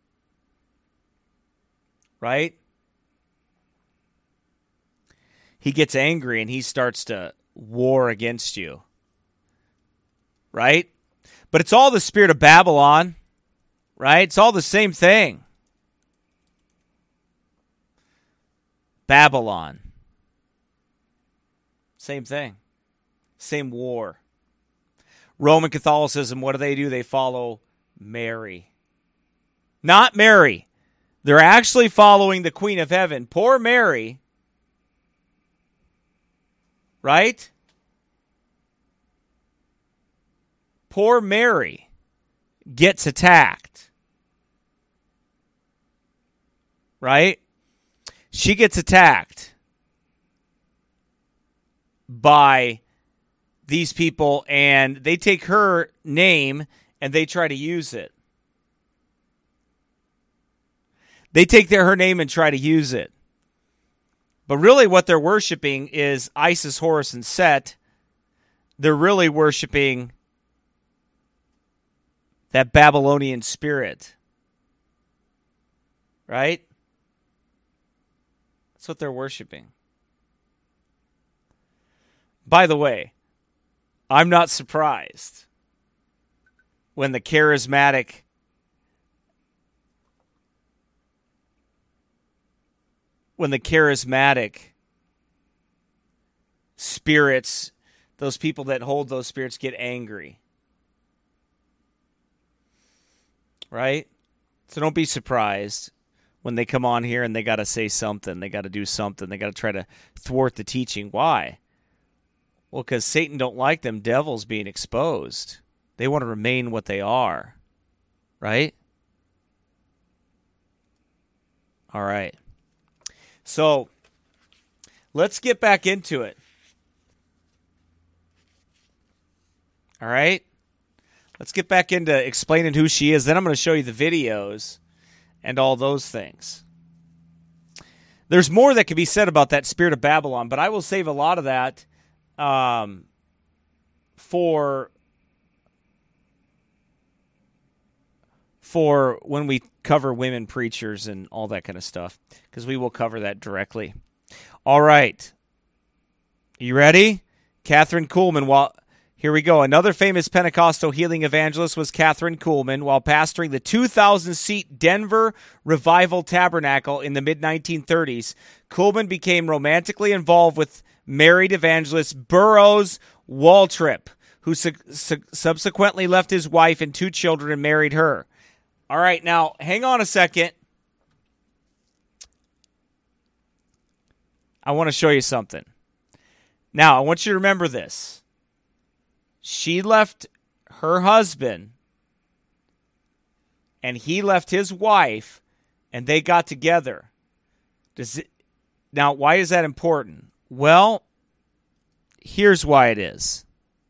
Right? He gets angry and he starts to war against you. Right? But it's all the spirit of Babylon. Right? It's all the same thing. Babylon. Same thing. Same war. Roman Catholicism, what do? They follow Mary. Not Mary. They're actually following the Queen of Heaven. Poor Mary. Right? Poor Mary gets attacked. Right? She gets attacked by these people, and they take her name and they try to use it. They take her name and try to use it. But really what they're worshiping is Isis, Horus, and Set. They're really worshiping that Babylonian spirit. Right? That's what they're worshiping. By the way, I'm not surprised when the charismatic when the charismatic spirits, those people that hold those spirits, get angry. Right? So don't be surprised when they come on here and they got to say something. They got to do something. They got to try to thwart the teaching. Why? Well, because Satan don't like them devils being exposed. They want to remain what they are. Right? All right. So let's get back into it. All right? Let's get back into explaining who she is. Then I'm going to show you the videos and all those things. There's more that can be said about that spirit of Babylon, but I will save a lot of that for when we cover women preachers and all that kind of stuff, because we will cover that directly. All right. You ready? Catherine Kuhlman. Here we go. Another famous Pentecostal healing evangelist was Catherine Kuhlman. While pastoring the 2,000-seat Denver Revival Tabernacle in the mid-1930s, Kuhlman became romantically involved with married evangelist Burroughs Waltrip, who subsequently left his wife and 2 children and married her. All right, now, hang on a second. I want to show you something. Now, I want you to remember this. She left her husband, and he left his wife, and they got together. Now, why is that important? Well, here's why it is.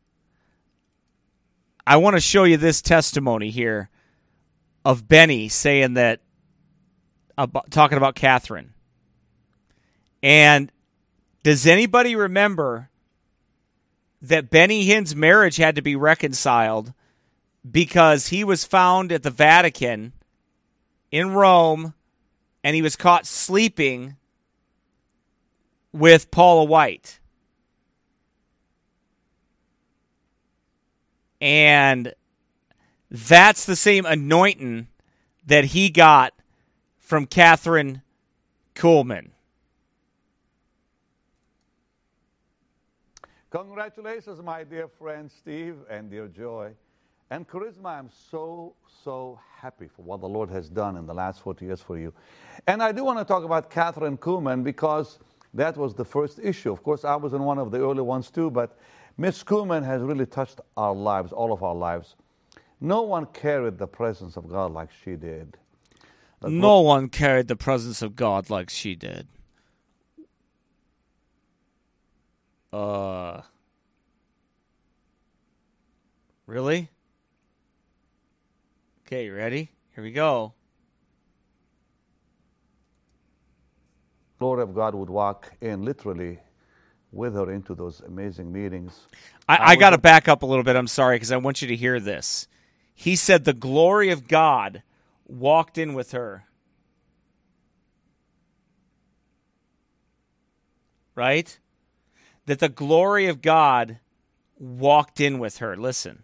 I want to show you this testimony here of Benny saying that, talking about Catherine. And does anybody remember that Benny Hinn's marriage had to be reconciled because he was found at the Vatican in Rome and he was caught sleeping with Paula White? And that's the same anointing that he got from Catherine Kuhlman. Congratulations, my dear friend Steve and dear Joy. And Charisma, I'm so happy for what the Lord has done in the last 40 years for you. And I do want to talk about Catherine Kuhlman because that was the first issue. Of course, I was in one of the early ones too, but Miss Kuhlman has really touched our lives, all of our lives. No one carried the presence of God like she did. No one carried the presence of God like she did. Really? Okay, you ready? Here we go. Lord of God would walk in literally with her into those amazing meetings. I got to back up a little bit. I'm sorry, because I want you to hear this. He said the glory of God walked in with her. Right? That the glory of God walked in with her. Listen.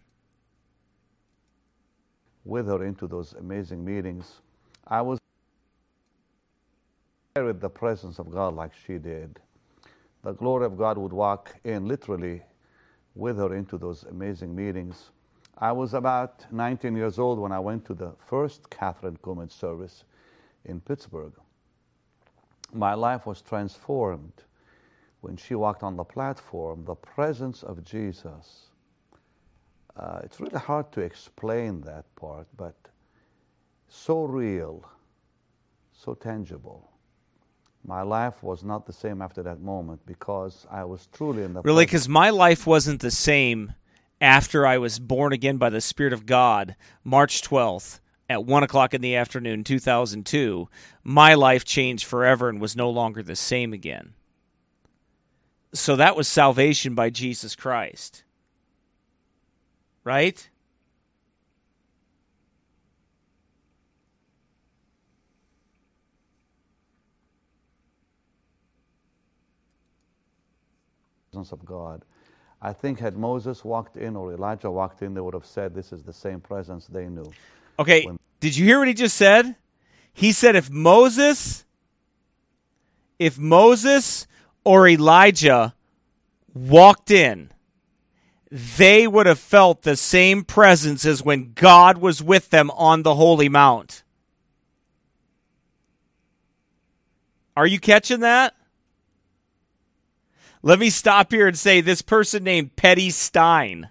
With her into those amazing meetings. I was carried the presence of God like she did. The glory of God would walk in literally with her into those amazing meetings. I was about 19 years old when I went to the first Catherine Kuhlman service in Pittsburgh. My life was transformed when she walked on the platform. The presence of Jesus. It's really hard to explain that part, but so real, so tangible. My life was not the same after that moment because I was truly in the Really, because my life wasn't the same after I was born again by the Spirit of God, March 12th at 1 o'clock in the afternoon, 2002. My life changed forever and was no longer the same again. So that was salvation by Jesus Christ. Right? Of God. I think had Moses walked in or Elijah walked in, they would have said this is the same presence they knew. Okay, did you hear what he just said? He said if Moses if Moses or Elijah walked in, they would have felt the same presence as when God was with them on the Holy Mount. Are you catching that? Let me stop here and say this person named Petty Stein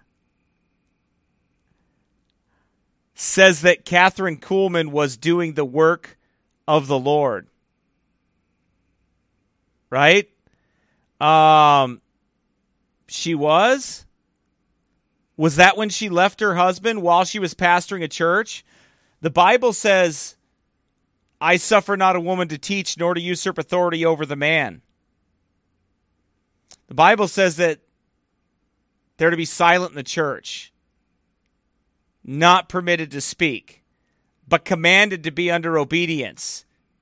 says that Catherine Kuhlman was doing the work of the Lord. Right? She was? Was that when she left her husband while she was pastoring a church? The Bible says, I suffer not a woman to teach, nor to usurp authority over the man. The Bible says that they're to be silent in the church, not permitted to speak, but commanded to be under obedience.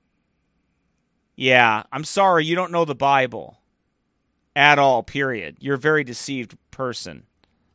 Yeah, I'm sorry, you don't know the Bible at all, period. You're a very deceived person.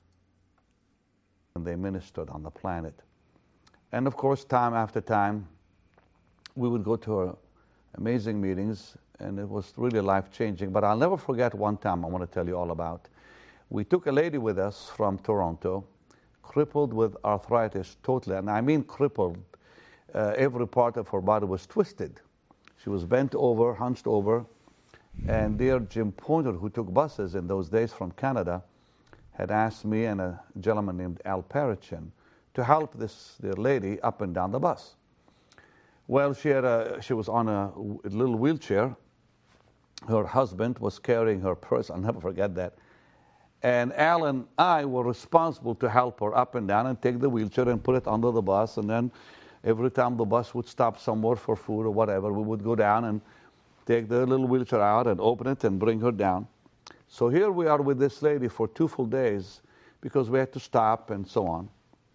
And they ministered on the planet. And of course, time after time, we would go to our amazing meetings, and it was really life-changing. But I'll never forget one time I want to tell you all about. We took a lady with us from Toronto, crippled with arthritis totally, and I mean crippled. Every part of her body was twisted. She was bent over, hunched over, and dear Jim Pointer, who took buses in those days from Canada, had asked me and a gentleman named Al Parichin to help this dear lady up and down the bus. Well, she was on a little wheelchair. Her husband was carrying her purse. I'll never forget that. And Al and I were responsible to help her up and down and take the wheelchair and put it under the bus. And then every time the bus would stop somewhere for food or whatever, we would go down and take the little wheelchair out and open it and bring her down. So here we are with this lady for 2 full days because we had to stop and so on.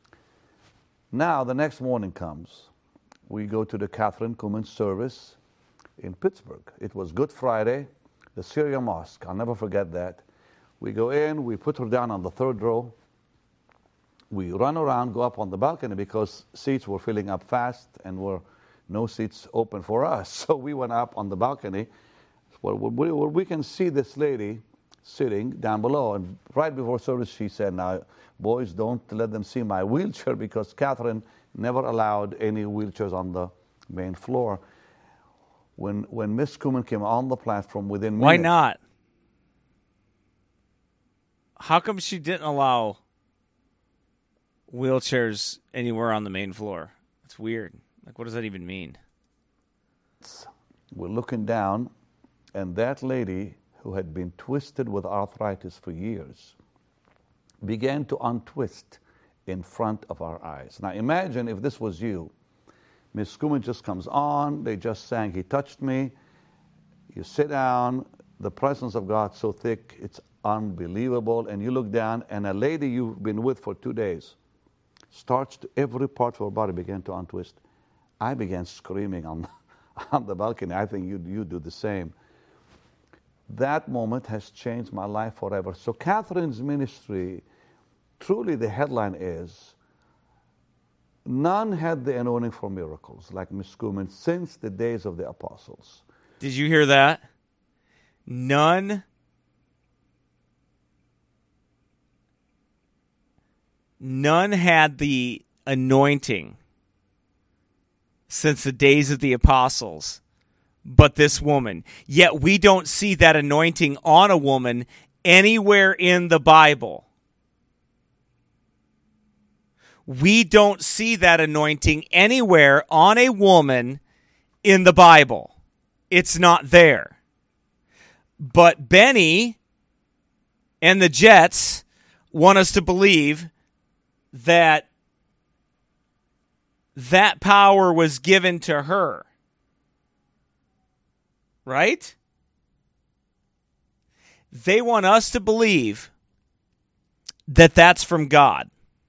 Now the next morning comes. We go to the Catherine Kuhlman service in Pittsburgh. It was Good Friday, the Syria Mosque. I'll never forget that. We go in, we put her down on the 3rd row. We run around, go up on the balcony because seats were filling up fast and were no seats open for us. So we went up on the balcony where we can see this lady sitting down below. And right before service, she said, now, boys, don't let them see my wheelchair because Catherine never allowed any wheelchairs on the main floor. When Miss Kuhlman came on the platform within minutes... Why not? How come she didn't allow wheelchairs anywhere on the main floor? That's weird. Like, what does that even mean? We're looking down, and that lady, who had been twisted with arthritis for years, began to untwist in front of our eyes. Now imagine if this was you. Miss Kuhlman just comes on, they just sang, He Touched Me. You sit down, the presence of God so thick, it's unbelievable, and you look down, and a lady you've been with for 2 days starts to, every part of her body began to untwist. I began screaming on the balcony. I think you do the same. That moment has changed my life forever. So Catherine's ministry, truly the headline is, none had the anointing for miracles like Miss Kuhlman since the days of the apostles. Did you hear that? None had the anointing since the days of the apostles, but this woman. Yet we don't see that anointing on a woman anywhere in the Bible. We don't see that anointing anywhere on a woman in the Bible. It's not there. But Benny and the Jets want us to believe that that power was given to her. Right? They want us to believe that that's from God.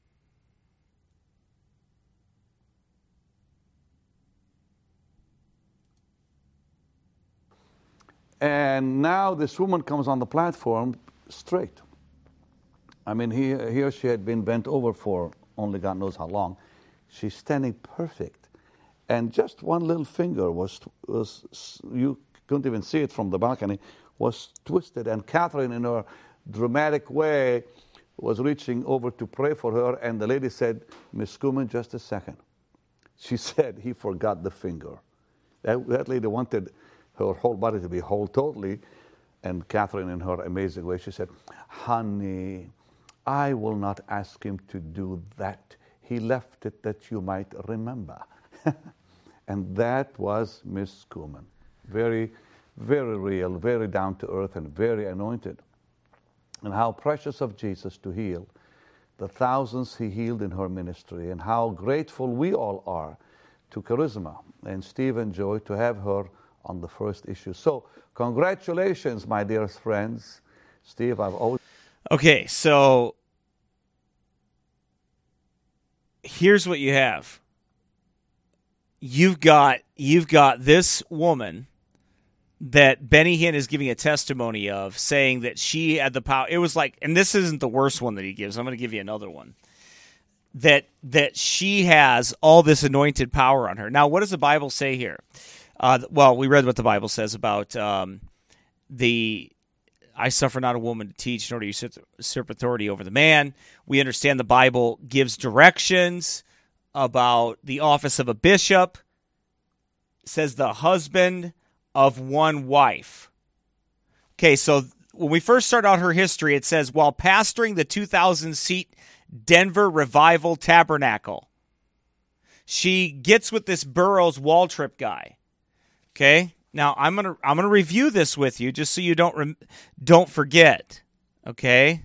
And now this woman comes on the platform straight. I mean, he or she had been bent over for only God knows how long. She's standing perfect. And just one little finger was you couldn't even see it from the balcony, was twisted. And Catherine, in her dramatic way, was reaching over to pray for her. And the lady said, Miss Kuhlman, just a second. She said, he forgot the finger. That lady wanted her whole body to be whole totally. And Catherine, in her amazing way, she said, honey, I will not ask him to do that. He left it that you might remember. And that was Miss Kuhlman. Very, very real, very down to earth, and very anointed. And how precious of Jesus to heal the thousands he healed in her ministry, and how grateful we all are to Charisma and Steve and Joy to have her on the first issue. So congratulations, my dearest friends. Steve, I've always... Okay, so here's what you have. You've got this woman that Benny Hinn is giving a testimony of, saying that she had the power. It was like, and this isn't the worst one that he gives. I'm going to give you another one. That she has all this anointed power on her. Now, what does the Bible say here? Well, we read what the Bible says about I suffer not a woman to teach, nor to usurp authority over the man. We understand the Bible gives directions about the office of a bishop. It says the husband of one wife. Okay, so when we first start out her history, it says, while pastoring the 2,000-seat Denver Revival Tabernacle, she gets with this Burroughs Waltrip guy. Okay? Now, I'm gonna review this with you just so you don't forget. Okay?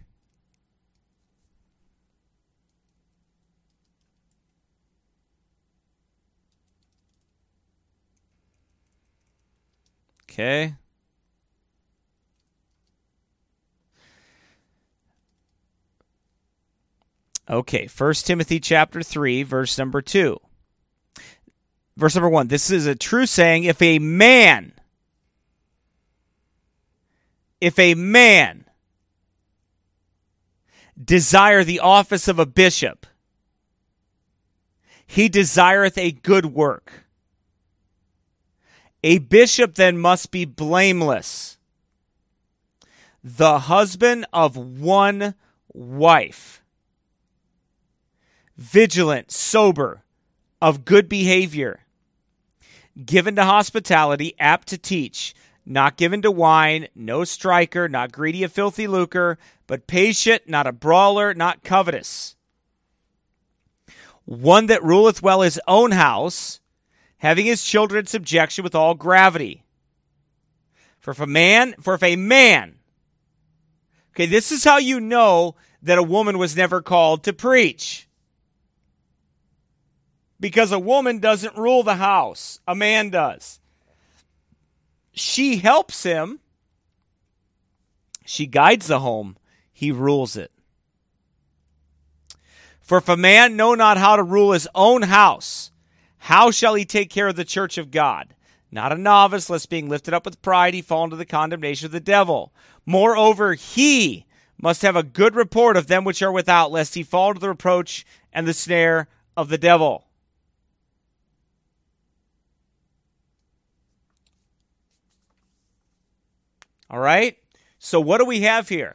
Okay. Okay, 1 Timothy chapter 3, verse number 2. Verse number 1, this is a true saying, if a man desire the office of a bishop, he desireth a good work. A bishop then must be blameless, the husband of one wife, vigilant, sober, of good behavior, given to hospitality, apt to teach, not given to wine, no striker, not greedy of filthy lucre, but patient, not a brawler, not covetous. One that ruleth well his own house, having his children in subjection with all gravity. For if a man, okay, this is how you know that a woman was never called to preach. Because a woman doesn't rule the house. A man does. She helps him. She guides the home. He rules it. For if a man know not how to rule his own house, how shall he take care of the church of God? Not a novice, lest being lifted up with pride he fall into the condemnation of the devil. Moreover, he must have a good report of them which are without, lest he fall into the reproach and the snare of the devil. All right? So what do we have here?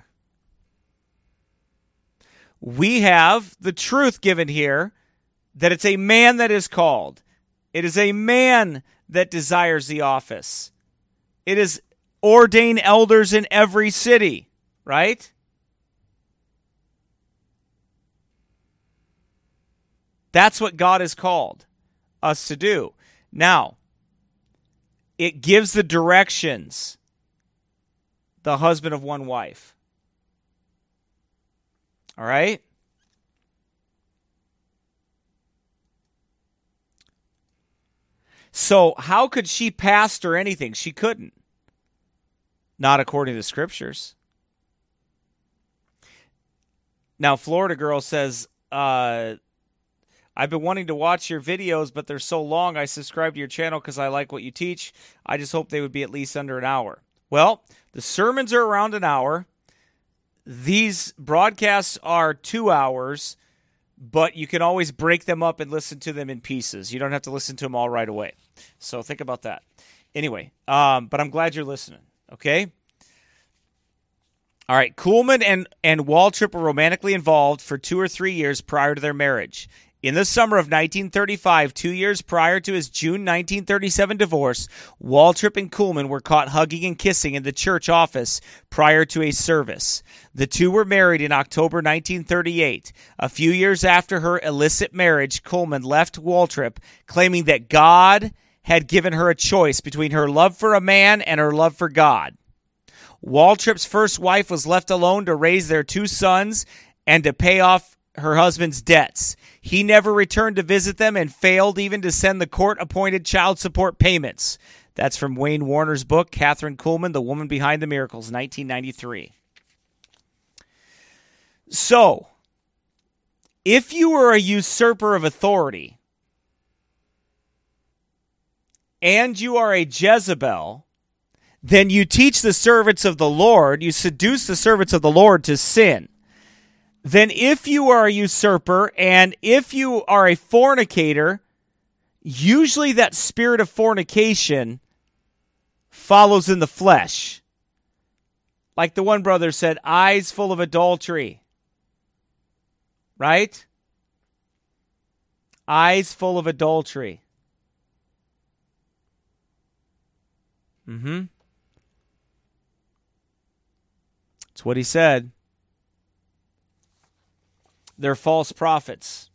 We have the truth given here that it's a man that is called. It is a man that desires the office. It is ordained elders in every city, right? That's what God has called us to do. Now, it gives the directions. The husband of one wife. All right? So how could she pastor anything? She couldn't. Not according to the scriptures. Now, Florida Girl says, I've been wanting to watch your videos, but they're so long. I subscribe to your channel because I like what you teach. I just hope they would be at least under an hour. Well, the sermons are around an hour. These broadcasts are 2 hours, but you can always break them up and listen to them in pieces. You don't have to listen to them all right away. So think about that. Anyway, but I'm glad you're listening, okay? All right, Kuhlman and Waltrip were romantically involved for 2 or 3 years prior to their marriage. In the summer of 1935, 2 years prior to his June 1937 divorce, Waltrip and Kuhlman were caught hugging and kissing in the church office prior to a service. The two were married in October 1938. A few years after her illicit marriage, Kuhlman left Waltrip, claiming that God had given her a choice between her love for a man and her love for God. Waltrip's first wife was left alone to raise their 2 sons and to pay off her husband's debts. He never returned to visit them and failed even to send the court-appointed child support payments. That's from Wayne Warner's book, Kathryn Kuhlman, The Woman Behind the Miracles, 1993. So, if you were a usurper of authority and you are a Jezebel, then you teach the servants of the Lord, you seduce the servants of the Lord to sin. Then if you are a usurper and if you are a fornicator, usually that spirit of fornication follows in the flesh. Like the one brother said, eyes full of adultery. Right? Eyes full of adultery. That's what he said. They're false prophets.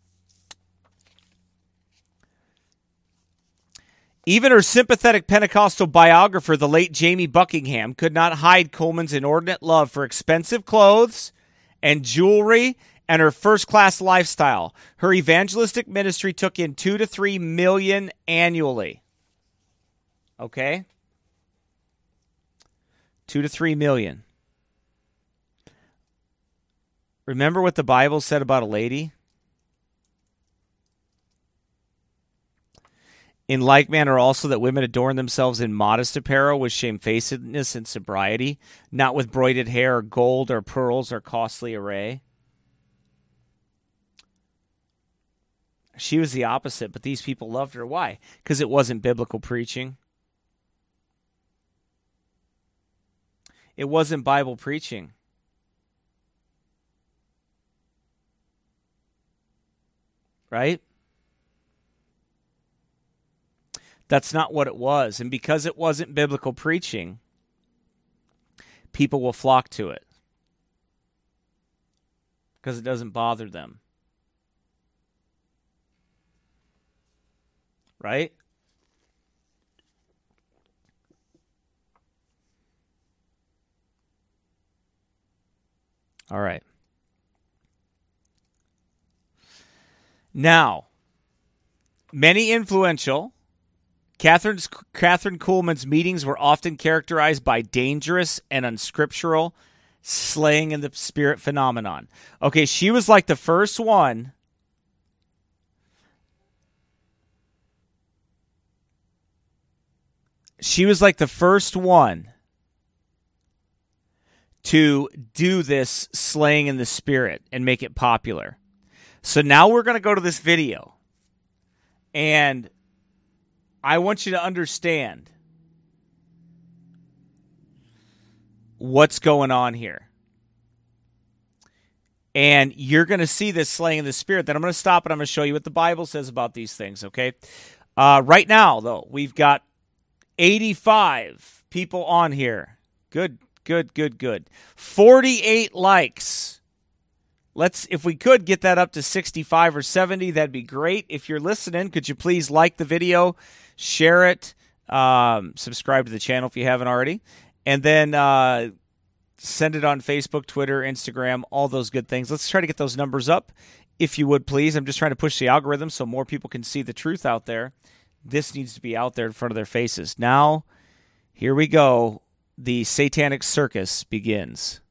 Even her sympathetic Pentecostal biographer, the late Jamie Buckingham, could not hide Kuhlman's inordinate love for expensive clothes and jewelry and her first-class lifestyle. Her evangelistic ministry took in $2 to $3 million annually. Okay? $2 to $3 million. Remember what the Bible said about a lady? In like manner also that women adorn themselves in modest apparel with shamefacedness and sobriety, not with broided hair or gold or pearls or costly array. She was the opposite, but these people loved her. Why? Because it wasn't biblical preaching. It wasn't Bible preaching. Right? That's not what it was. And because it wasn't biblical preaching, people will flock to it. Because it doesn't bother them. Right? All right. Now, many influential, Kathryn Kuhlman's meetings were often characterized by dangerous and unscriptural slaying in the spirit phenomenon. Okay, she was like the first one to do this slaying in the spirit and make it popular. So now we're going to go to this video. And I want you to understand what's going on here. And you're going to see this slaying in the spirit. Then I'm going to stop and I'm going to show you what the Bible says about these things, okay? Right now, though, we've got 85 people on here. Good. 48 likes. If we could get that up to 65 or 70, that'd be great. If you're listening, could you please like the video, share it, subscribe to the channel if you haven't already, and then send it on Facebook, Twitter, Instagram, all those good things. Let's try to get those numbers up, if you would, please. I'm just trying to push the algorithm so more people can see the truth out there. This needs to be out there in front of their faces. Now, here we go. The satanic circus begins.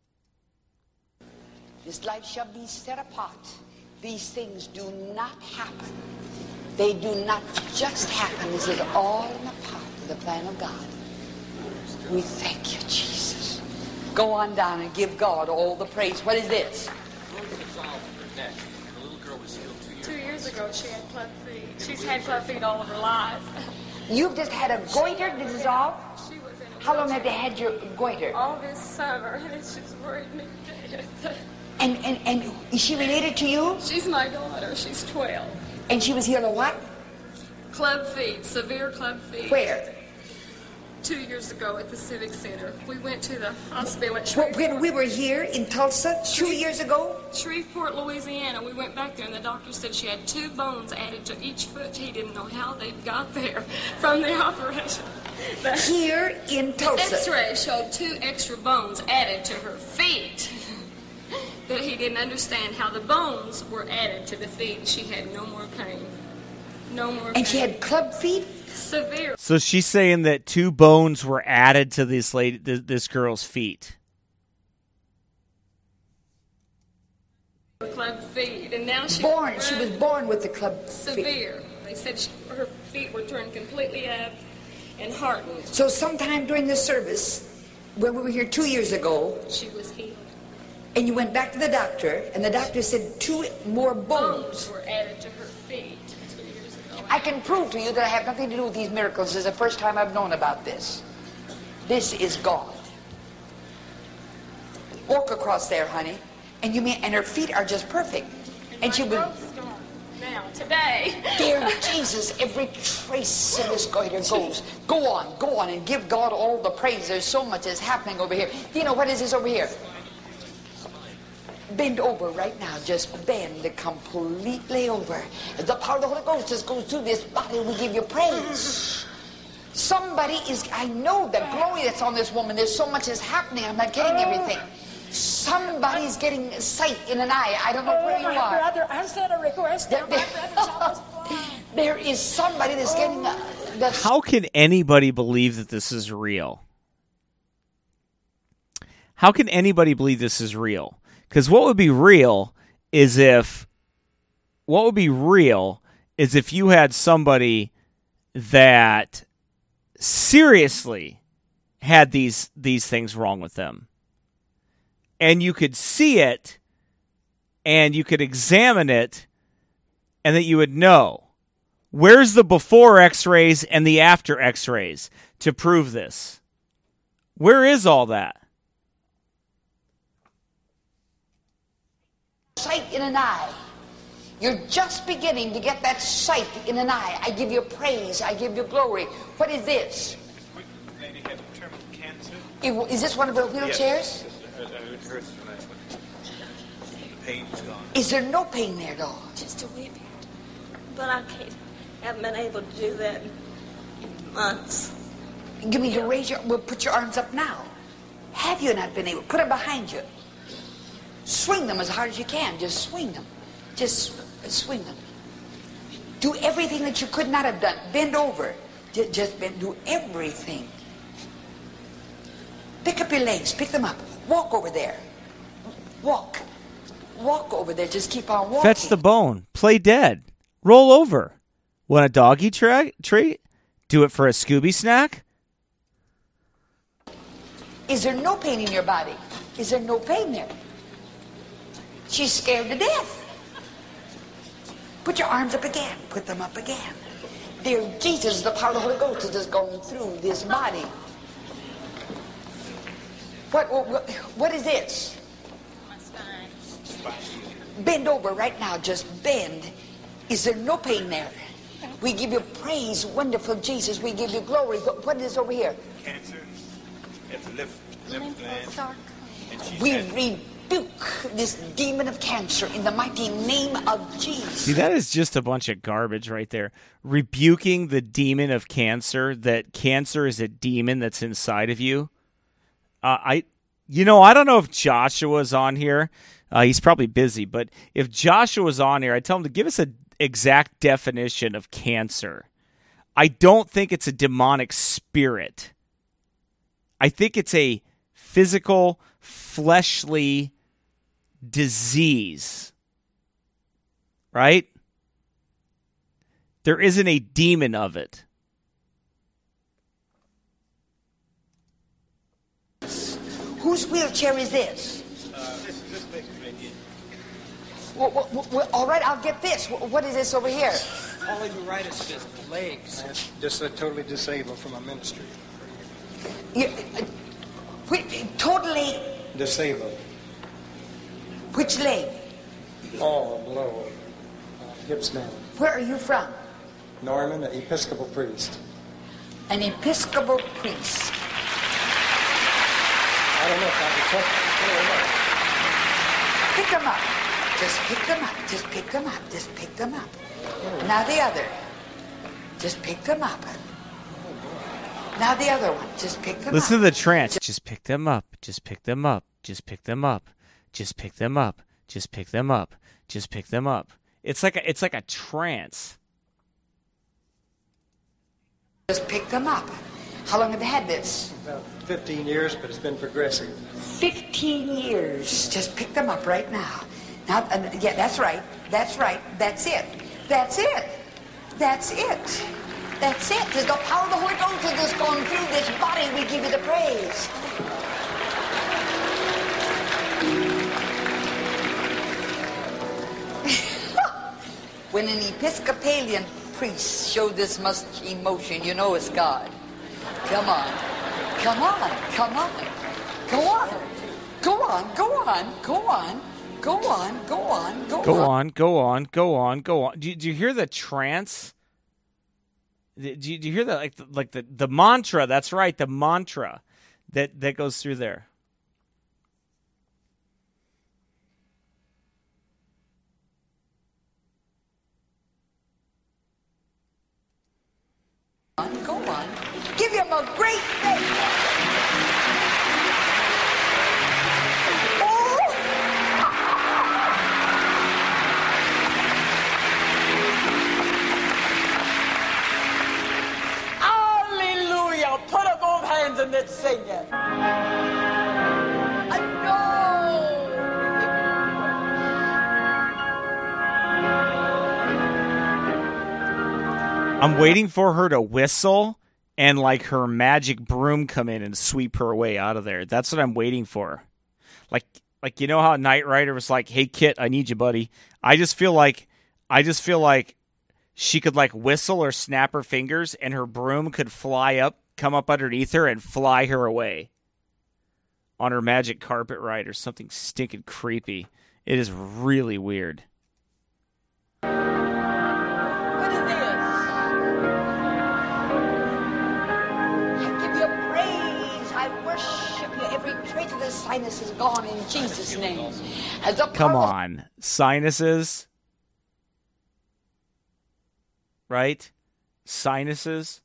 This life shall be set apart. These things do not happen. They do not just happen. This is all in a part of the plan of God. We thank you, Jesus. Go on down and give God all the praise. What is this? 2 years ago, she had club feet. She's had club feet all of her life. You've just had a goiter to dissolve? She was in a How long have you wheelchair had your goiter? all this summer, and it's just worried me to death. And is she related to you? She's my daughter. She's 12. And she was healed of what? Club feet, severe club feet. Where? 2 years ago at the Civic Center. We went to the hospital at When we were here in Tulsa 2 years ago? Shreveport, Louisiana. We went back there, and the doctor said she had 2 bones added to each foot. He didn't know how they got there from the operation. The Here in Tulsa. X-ray showed 2 extra bones added to her feet. But he didn't understand how the bones were added to the feet. She had no more pain. No more pain. And she had club feet? Severe So she's saying that 2 bones were added to this girl's feet. club feet. And now she She was born with the club feet. severe. They said her feet were turned completely up and hardened. So sometime during the service, when we were here 2 years ago, She was healed. and you went back to the doctor, and the doctor said 2 more bones. Bones were added to her feet 2 years ago. I can prove to you that I have nothing to do with these miracles. This is the first time I've known about this. This is God. Walk across there, honey. And her feet are just perfect. And she was, Growth's gone now, today. dear Jesus, every trace of this goiter goes. Go on, and give God all the praise. There's so much is happening over here. Do you know what is this over here? Bend over right now. Just bend completely over. The power of the Holy Ghost just goes through this body. We give you praise. I know the glory that's on this woman. There's so much is happening. I'm not getting everything. Somebody's getting sight in an eye. I don't know where you my are. brother, I sent a request down. My brother's almost blind. There is somebody that's getting the How can anybody believe that this is real? How can anybody believe this is real? Because what would be real is if you had somebody that seriously had these things wrong with them. And you could see it, and you could examine it, and that you would know. Where's the before x-rays and the after x-rays to prove this? Where is all that? sight in an eye. You're just beginning to get that sight in an eye. I give you praise. I give you glory. What is this? Lady had terminal cancer. Is this one of the wheelchairs? It hurts tonight, but the pain's gone. Is there no pain there at all? Just a wee bit. But I haven't been able to do that in months. Give me your put your arms up now. Have you not been able? Put them behind you. Swing them as hard as you can. Just swing them. Just swing them. Do everything that you could not have done. Bend over. Just bend. Do everything. Pick up your legs. Pick them up. Walk over there. Walk. Walk over there. Just keep on walking. Fetch the bone. Play dead. Roll over. Want a doggy treat? Do it for a Scooby snack? Is there no pain in your body? Is there no pain there? She's scared to death. Put your arms up again. Put them up again. Dear Jesus, the power of the Holy Ghost is just going through this body. What is this? My spine. Bend over right now. Just bend. Is there no pain there? We give you praise, wonderful Jesus. We give you glory. What is over here? Cancer at the left gland. And she We said, rebuke this demon of cancer in the mighty name of Jesus. See, that is just a bunch of garbage right there. Rebuking the demon of cancer, that cancer is a demon that's inside of you. I don't know if Joshua's on here. He's probably busy, but if Joshua's on here, I tell him to give us an exact definition of cancer. I don't think it's a demonic spirit. I think it's a physical, fleshly disease. Right? There isn't a demon of it. Whose wheelchair is this? this lady All right, I'll get this. What is this over here? Polyneuritis business, legs. Just totally disabled from a ministry. Totally Disabled. which leg? All below. Hips down. Where are you from? Norman, an Episcopal priest. An Episcopal priest. I don't know if I can touch Pick them up. Just pick them up. Just pick them up. Just pick them up. Now the other. Just pick them up. Now the other one. Just pick them Listen up. to the trance. Just pick them up. Just pick them up. Just pick them up. Just pick them up. Just pick them up. Just pick them up. It's like a trance. Just pick them up. How long have you had this? About 15 years, but it's been progressive. 15 years. Just pick them up right now. Now, yeah, that's right. That's right. That's it. That's it. That's it. That's it. There's the power of the Holy Ghost that's going through this body. We give you the praise. When an Episcopalian priest showed this much emotion, you know it's God. Come on. Come on. Come on. Go on. Go on. Go on. Go on. Go on. Go on. Go on. Go on. Go on. Go on. Go on. Do you hear the trance? Do you hear that? Like the mantra? That's right. The mantra that goes through there. Go on. Give him a great thing. Oh! Hallelujah! Put up both hands and let's sing it. I I'm waiting for her to whistle and like her magic broom come in and sweep her away out of there. That's what I'm waiting for. Like you know how Knight Rider was like, "Hey Kit, I need you, buddy." I just feel like she could like whistle or snap her fingers and her broom could fly up, come up underneath her and fly her away on her magic carpet ride or something stinking creepy. It is really weird. What is this? I give you praise. I worship you. Every trait of the sinus is gone in Jesus' name. As the Come power- on. Sinuses. Right? Sinuses.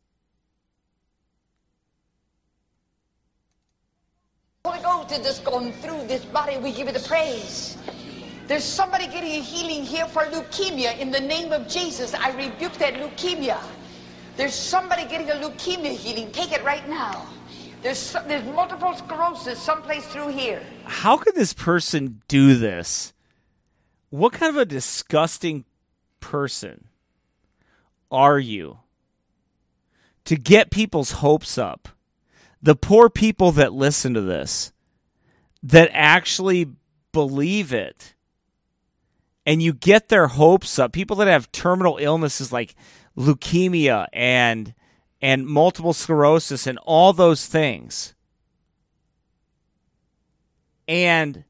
Holy Ghost is just going through this body. We give you the praise. There's somebody getting a healing here for leukemia. In the name of Jesus, I rebuke that leukemia. There's somebody getting a leukemia healing. Take it right now. There's multiple sclerosis someplace through here. How could this person do this? What kind of a disgusting person are you to get people's hopes up? The poor people that listen to this, that actually believe it, and you get their hopes up. People that have terminal illnesses like leukemia and multiple sclerosis and all those things. And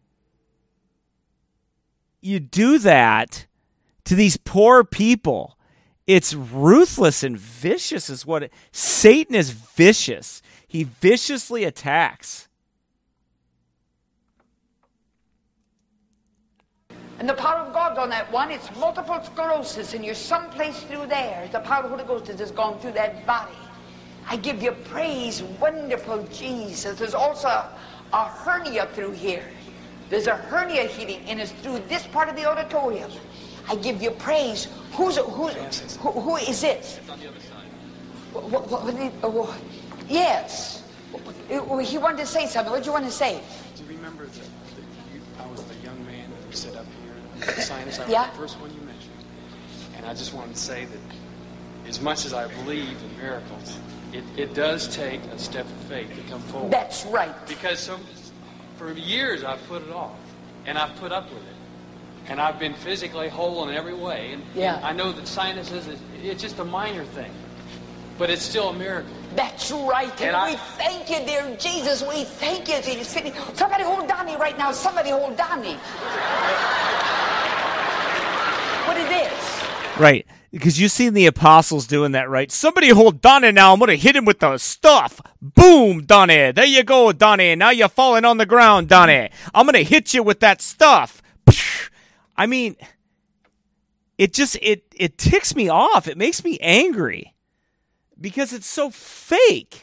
you do that to these poor people. It's ruthless and vicious is what it... Satan is vicious. He viciously attacks. And the power of God's on that one. It's multiple sclerosis, and you're someplace through there. The power of the Holy Ghost has just gone through that body. I give you praise, wonderful Jesus. There's also a hernia through here. There's a hernia healing, and it's through this part of the auditorium. I give you praise. Who is it? Yes. He wanted to say something. What did you want to say? Do you remember that I was the young man who sat up here with the sinus? I was Yeah. the first one you mentioned. And I just wanted to say that as much as I believe in miracles, it does take a step of faith to come forward. That's right. Because for years I've put it off, and I've put up with it. And I've been physically whole in every way. And I know that sinuses, it's just a minor thing. But it's still a miracle. That's right. And we thank you, dear Jesus. We thank you, Jesus. Somebody hold Donnie right now. Somebody hold Donnie. What is this? Right. Because you've seen the apostles doing that, right? Somebody hold Donnie now. I'm going to hit him with the stuff. Boom, Donnie. There you go, Donnie. Now you're falling on the ground, Donnie. I'm going to hit you with that stuff. I mean, it ticks me off. It makes me angry because it's so fake.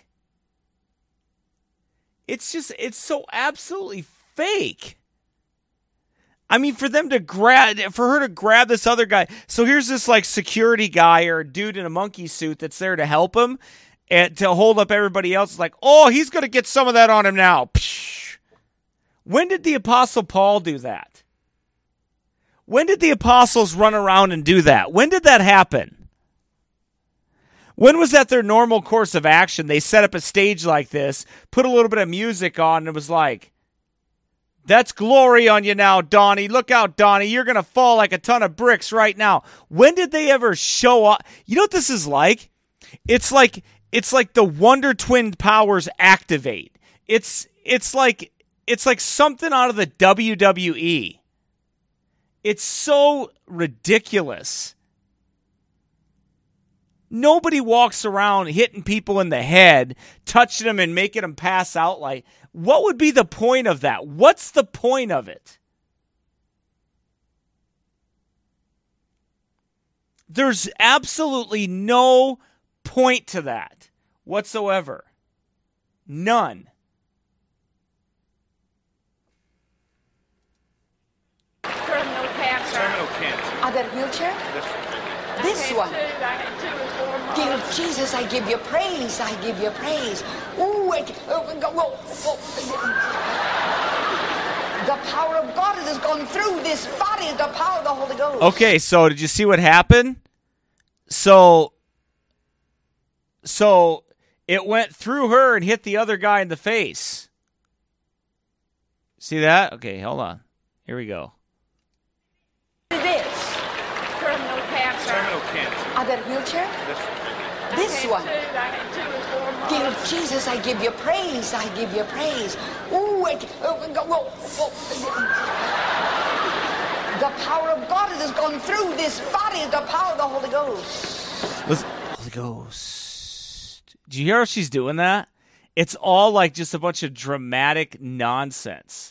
It's so absolutely fake. I mean, for her to grab this other guy. So here's this like security guy or a dude in a monkey suit that's there to help him and to hold up everybody else. It's like, oh, he's going to get some of that on him now. Psh. When did the Apostle Paul do that? When did the apostles run around and do that? When did that happen? When was that their normal course of action? They set up a stage like this, put a little bit of music on, and it was like, that's glory on you now, Donnie. Look out, Donnie. You're going to fall like a ton of bricks right now. When did they ever show up? You know what this is like? It's like the Wonder Twin powers activate. It's like something out of the WWE. It's so ridiculous. Nobody walks around hitting people in the head, touching them and making them pass out. Like, what would be the point of that? What's the point of it? There's absolutely no point to that whatsoever. None. Terminal cancer. I got a wheelchair? This one. Dear Jesus, I give you praise. I give you praise. Ooh, the power of God has gone through this body. The power of the Holy Ghost. Okay, so did you see what happened? So it went through her and hit the other guy in the face. See that? Okay, hold on. Here we go. Terminal cancer. I got a wheelchair? This one. Dear Jesus, I give you praise. I give you praise. Ooh, the power of God has gone through this body. The power of the Holy Ghost. Listen, Holy Ghost. Do you hear how she's doing that? It's all like just a bunch of dramatic nonsense.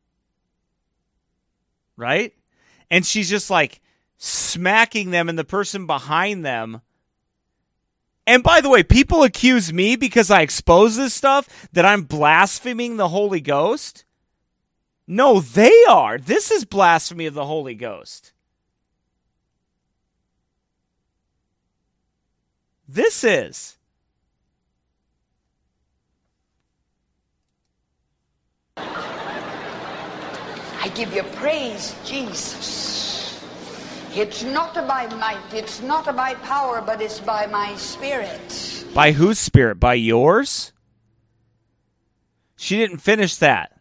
Right? And she's just like smacking them and the person behind them. And by the way, people accuse me because I expose this stuff that I'm blaspheming the Holy Ghost. No, they are. This is blasphemy of the Holy Ghost. This is. I give you praise, Jesus. It's not by might, it's not by power, but it's by my Spirit. By whose Spirit? By yours? She didn't finish that.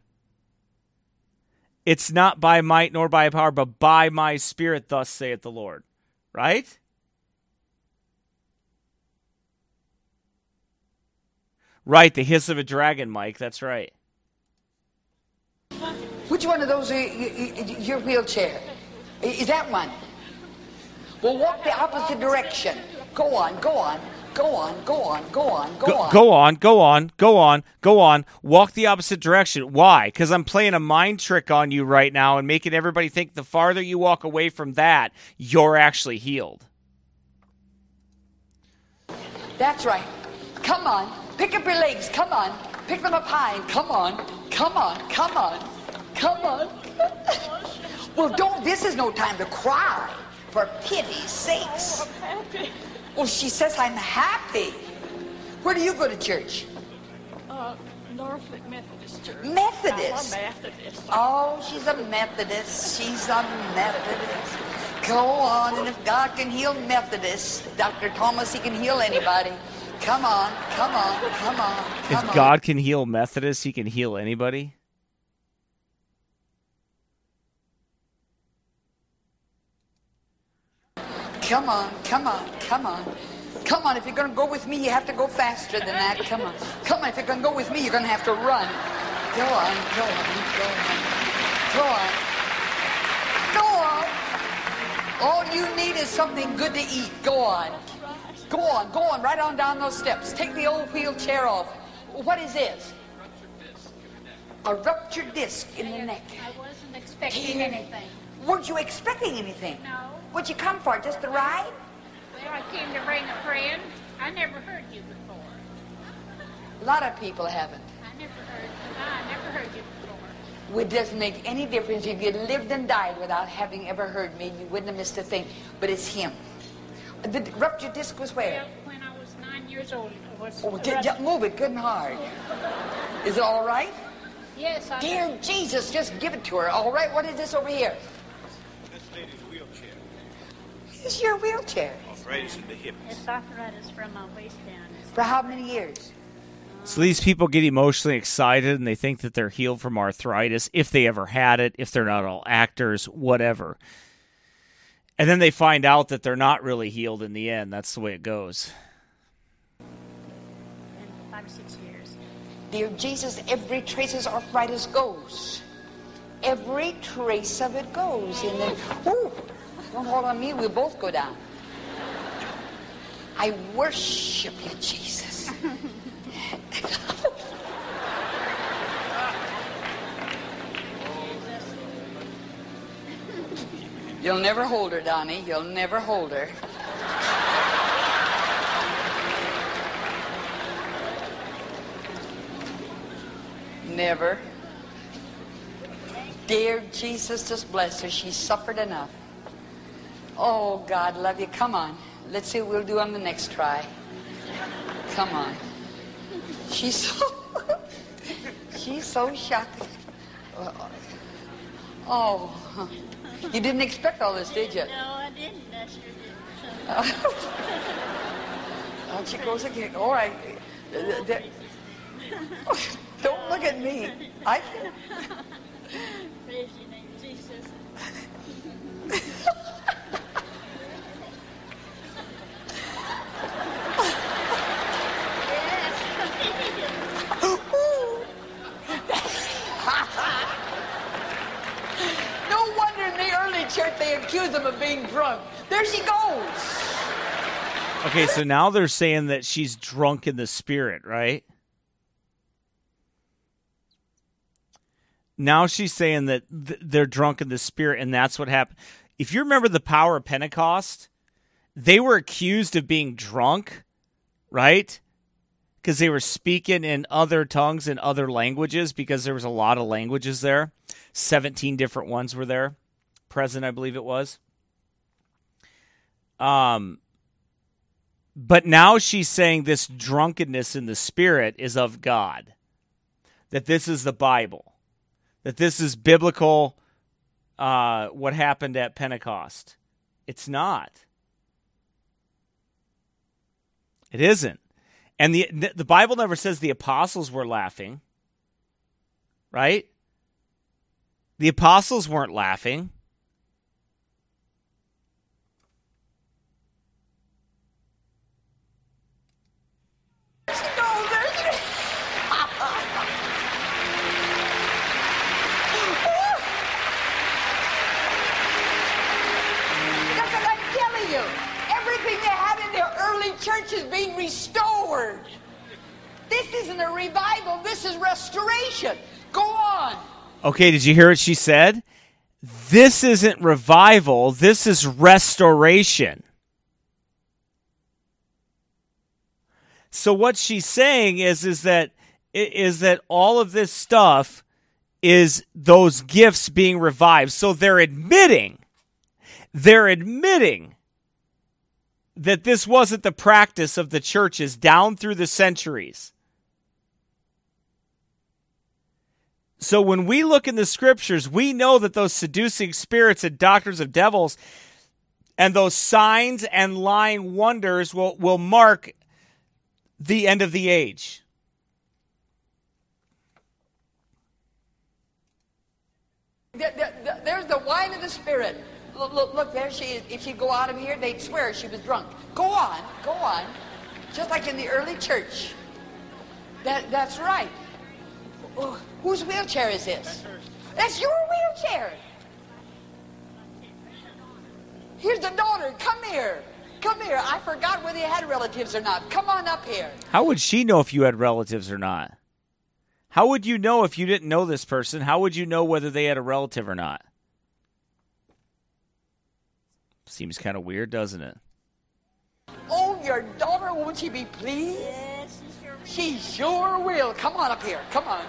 It's not by might nor by power, but by my Spirit, thus saith the Lord. Right? Right, the hiss of a dragon, Mike. That's right. Which one of those are your wheelchair? Is that one? Well, walk the opposite direction. Go on, go on, go on, go on, go on, go on. Go on, go on, go on, go on. Walk the opposite direction. Why? Because I'm playing a mind trick on you right now and making everybody think the farther you walk away from that, you're actually healed. That's right. Come on. Pick up your legs. Come on. Pick them up high. Come on. Come on. Come on. Come on. Well, this is no time to cry. For pity's sakes. I'm happy. Well, she says I'm happy. Where do you go to church? Norfolk Methodist Church. Methodist? I'm a Methodist. Oh, she's a Methodist. She's a Methodist. Go on, and if God can heal Methodists, Dr. Thomas, he can heal anybody. Come on, come on, come on, come on. If God can heal Methodists, he can heal anybody? Come on, come on, come on. Come on, if you're going to go with me, you have to go faster than that. Come on. Come on, if you're going to go with me, you're going to have to run. Go on, go on. Go on. Go on. All you need is something good to eat. Go on. Go on, go on, right on down those steps. Take the old wheelchair off. What is this? A ruptured disc in the neck. I wasn't expecting anything. Weren't you expecting anything? No. What'd you come for, just a ride? Well, I came to bring a friend. I never heard you before. A lot of people haven't. I never heard you before. It doesn't make any difference. If you lived and died without having ever heard me, you wouldn't have missed a thing. But it's him. The ruptured disc was where? Well, when I was 9 years old, it was. Move it good and hard. Is it all right? Yes, I. Dear Jesus, just give it to her. All right, what is this over here? This lady's wheelchair. This is your wheelchair. Arthritis in the hip. It's arthritis from my waist down. For how many years? So these people get emotionally excited and they think that they're healed from arthritis, if they ever had it, if they're not all actors, whatever. And then they find out that they're not really healed in the end. That's the way it goes. In 5 or 6 years. Dear Jesus, every trace of arthritis goes. Every trace of it goes. And then, ooh, don't hold on me, we'll both go down. I worship you, Jesus. You'll never hold her, Donnie. You'll never hold her. Never. Dear Jesus, just bless her. She's suffered enough. Oh, God, love you. Come on. Let's see what we'll do on the next try. Come on. She's so shocked. Oh, you didn't expect all this, did you? No, I didn't. I sure didn't. Out she goes again. All right. Don't look at me. I can. Praise your name, Jesus. No wonder in the early church they accused him of being drunk. There she goes. Okay, so now they're saying that she's drunk in the spirit, right? Now she's saying that they're drunk in the spirit, and that's what happened. If you remember the power of Pentecost, they were accused of being drunk, right? Because they were speaking in other tongues and other languages, because there was a lot of languages there. 17 different ones were there. Present, I believe it was. But now she's saying this drunkenness in the spirit is of God. That this is the Bible. That this is biblical, what happened at Pentecost. It's not. It isn't. And the Bible never says the apostles were laughing. Right? The apostles weren't laughing. Church is being restored. This isn't a revival. This is restoration. Go on. Okay, did you hear what she said? This isn't revival. This is restoration. So what she's saying is that all of this stuff is those gifts being revived. So they're admitting that this wasn't the practice of the churches down through the centuries. So when we look in the scriptures, we know that those seducing spirits and doctors of devils and those signs and lying wonders will mark the end of the age. There's the wine of the Spirit. Look there, she is. If she'd go out of here, they'd swear she was drunk. Go on. Just like in the early church. That's right. Oh, whose wheelchair is this? That's your wheelchair. Here's the daughter. Come here. I forgot whether you had relatives or not. Come on up here. How would she know if you had relatives or not? How would you know if you didn't know this person? How would you know whether they had a relative or not? Seems kind of weird, doesn't it? Oh, your daughter, won't she be pleased? Yes, she sure will. Come on up here. Come on.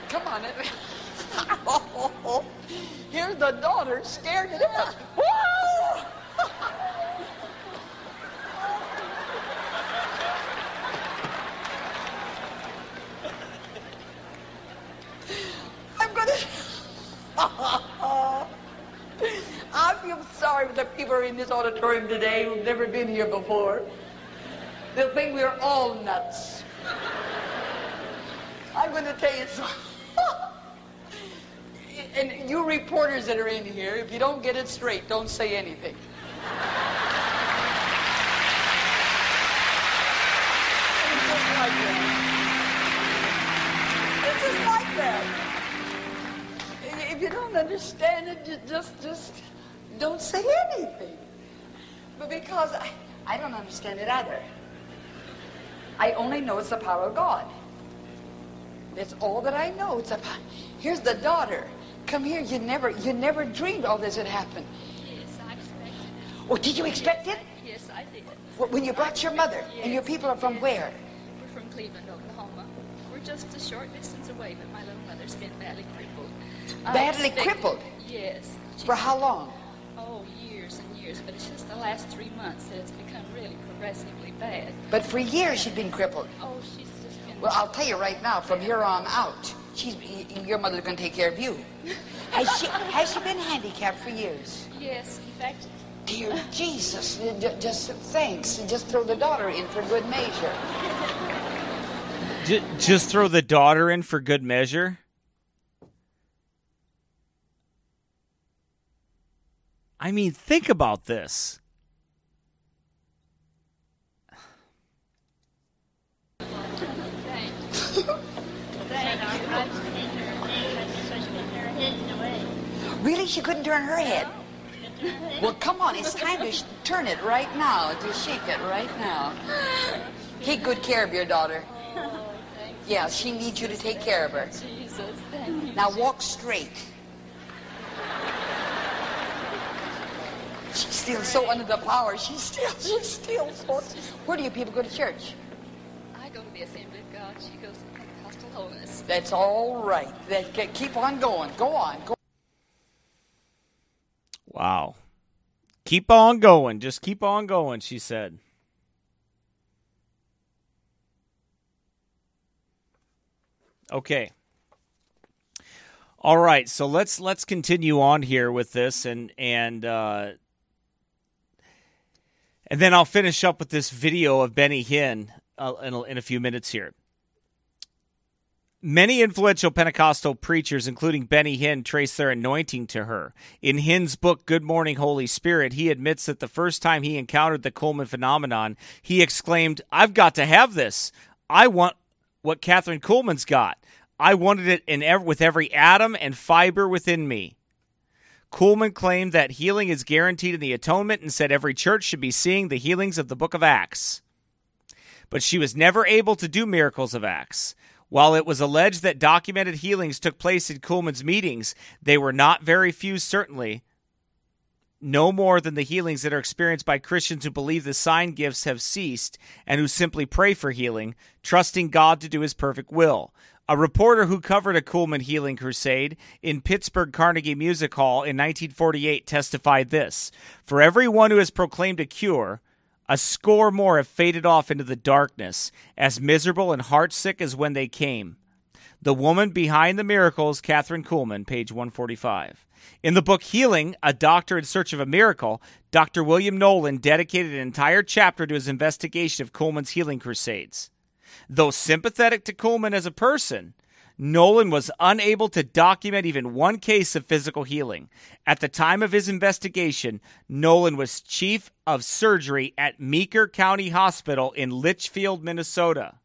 Here's the daughter scared to death. Whoa! I'm going to... I feel sorry for the people in this auditorium today who've never been here before. They'll think we're all nuts. I'm going to tell you something. And you reporters that are in here, if you don't get it straight, don't say anything. It's just like that. If you don't understand it, just don't say anything. But because I don't understand it either. I only know it's the power of God. That's all that I know. Here's the daughter. Come here. You never dreamed all this had happened. Yes, I expected it. Oh, did you expect it? Yes, I did. When you brought your mother, and your people are from where? We're from Cleveland, Oklahoma. We're just a short distance away, but my little mother's been badly crippled. Badly crippled? Yes. For how long? Oh, years and years, but it's just the last 3 months that it's become really progressively bad. But for years she'd been crippled. Oh, she's just been... Well, I'll tell you right now, from here on out, your mother's going to take care of you. Has she been handicapped for years? Yes, in fact... Dear Jesus, just thanks. Just throw the daughter in for good measure. Just throw the daughter in for good measure? I mean, think about this. Really? She couldn't turn her head? Well, come on. It's time to turn it right now. To shake it right now. Take good care of your daughter. Yeah, she needs you to take care of her. Jesus, thank you. Now walk straight. She's still so under the power. She's still so... Where do you people go to church? I go to the Assembly of God. She goes to Pentecostal Holiness. That's all right. Keep on going. Go on. Wow. Keep on going. Just keep on going, she said. Okay. All right, so let's continue on here with this, and then I'll finish up with this video of Benny Hinn in a few minutes here. Many influential Pentecostal preachers, including Benny Hinn, trace their anointing to her. In Hinn's book, Good Morning, Holy Spirit, he admits that the first time he encountered the Kuhlman phenomenon, he exclaimed, "I've got to have this. I want what Kathryn Kuhlman's got. I wanted it with every atom and fiber within me." Kuhlman claimed that healing is guaranteed in the atonement and said every church should be seeing the healings of the book of Acts. But she was never able to do miracles of Acts. While it was alleged that documented healings took place in Kuhlman's meetings, they were not very few, certainly. No more than the healings that are experienced by Christians who believe the sign gifts have ceased and who simply pray for healing, trusting God to do his perfect will. A reporter who covered a Kuhlman healing crusade in Pittsburgh Carnegie Music Hall in 1948 testified this: "For every one who has proclaimed a cure, a score more have faded off into the darkness, as miserable and heartsick as when they came." The woman behind the miracles, Kathryn Kuhlman, page 145. In the book Healing, A Doctor in Search of a Miracle, Dr. William Nolan dedicated an entire chapter to his investigation of Kuhlman's healing crusades. Though sympathetic to Kuhlman as a person, Nolan was unable to document even one case of physical healing. At the time of his investigation, Nolan was chief of surgery at Meeker County Hospital in Litchfield, Minnesota.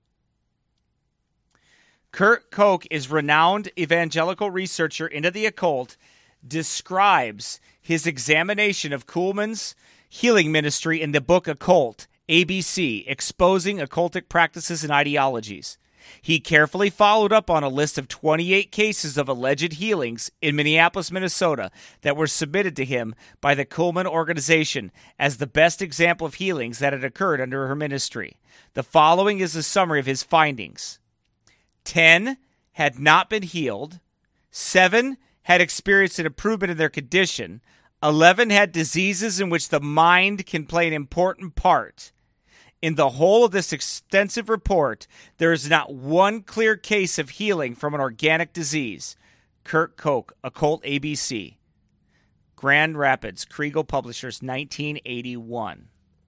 Kurt Koch is renowned evangelical researcher into the occult, describes his examination of Kuhlman's healing ministry in the book Occult, ABC, Exposing Occultic Practices and Ideologies. He carefully followed up on a list of 28 cases of alleged healings in Minneapolis, Minnesota that were submitted to him by the Kuhlman organization as the best example of healings that had occurred under her ministry. The following is a summary of his findings. 10 had not been healed. 7 had experienced an improvement in their condition. 11 had diseases in which the mind can play an important part. In the whole of this extensive report, there is not one clear case of healing from an organic disease. Kurt Koch, Occult ABC. Grand Rapids, Kriegel Publishers, 1981.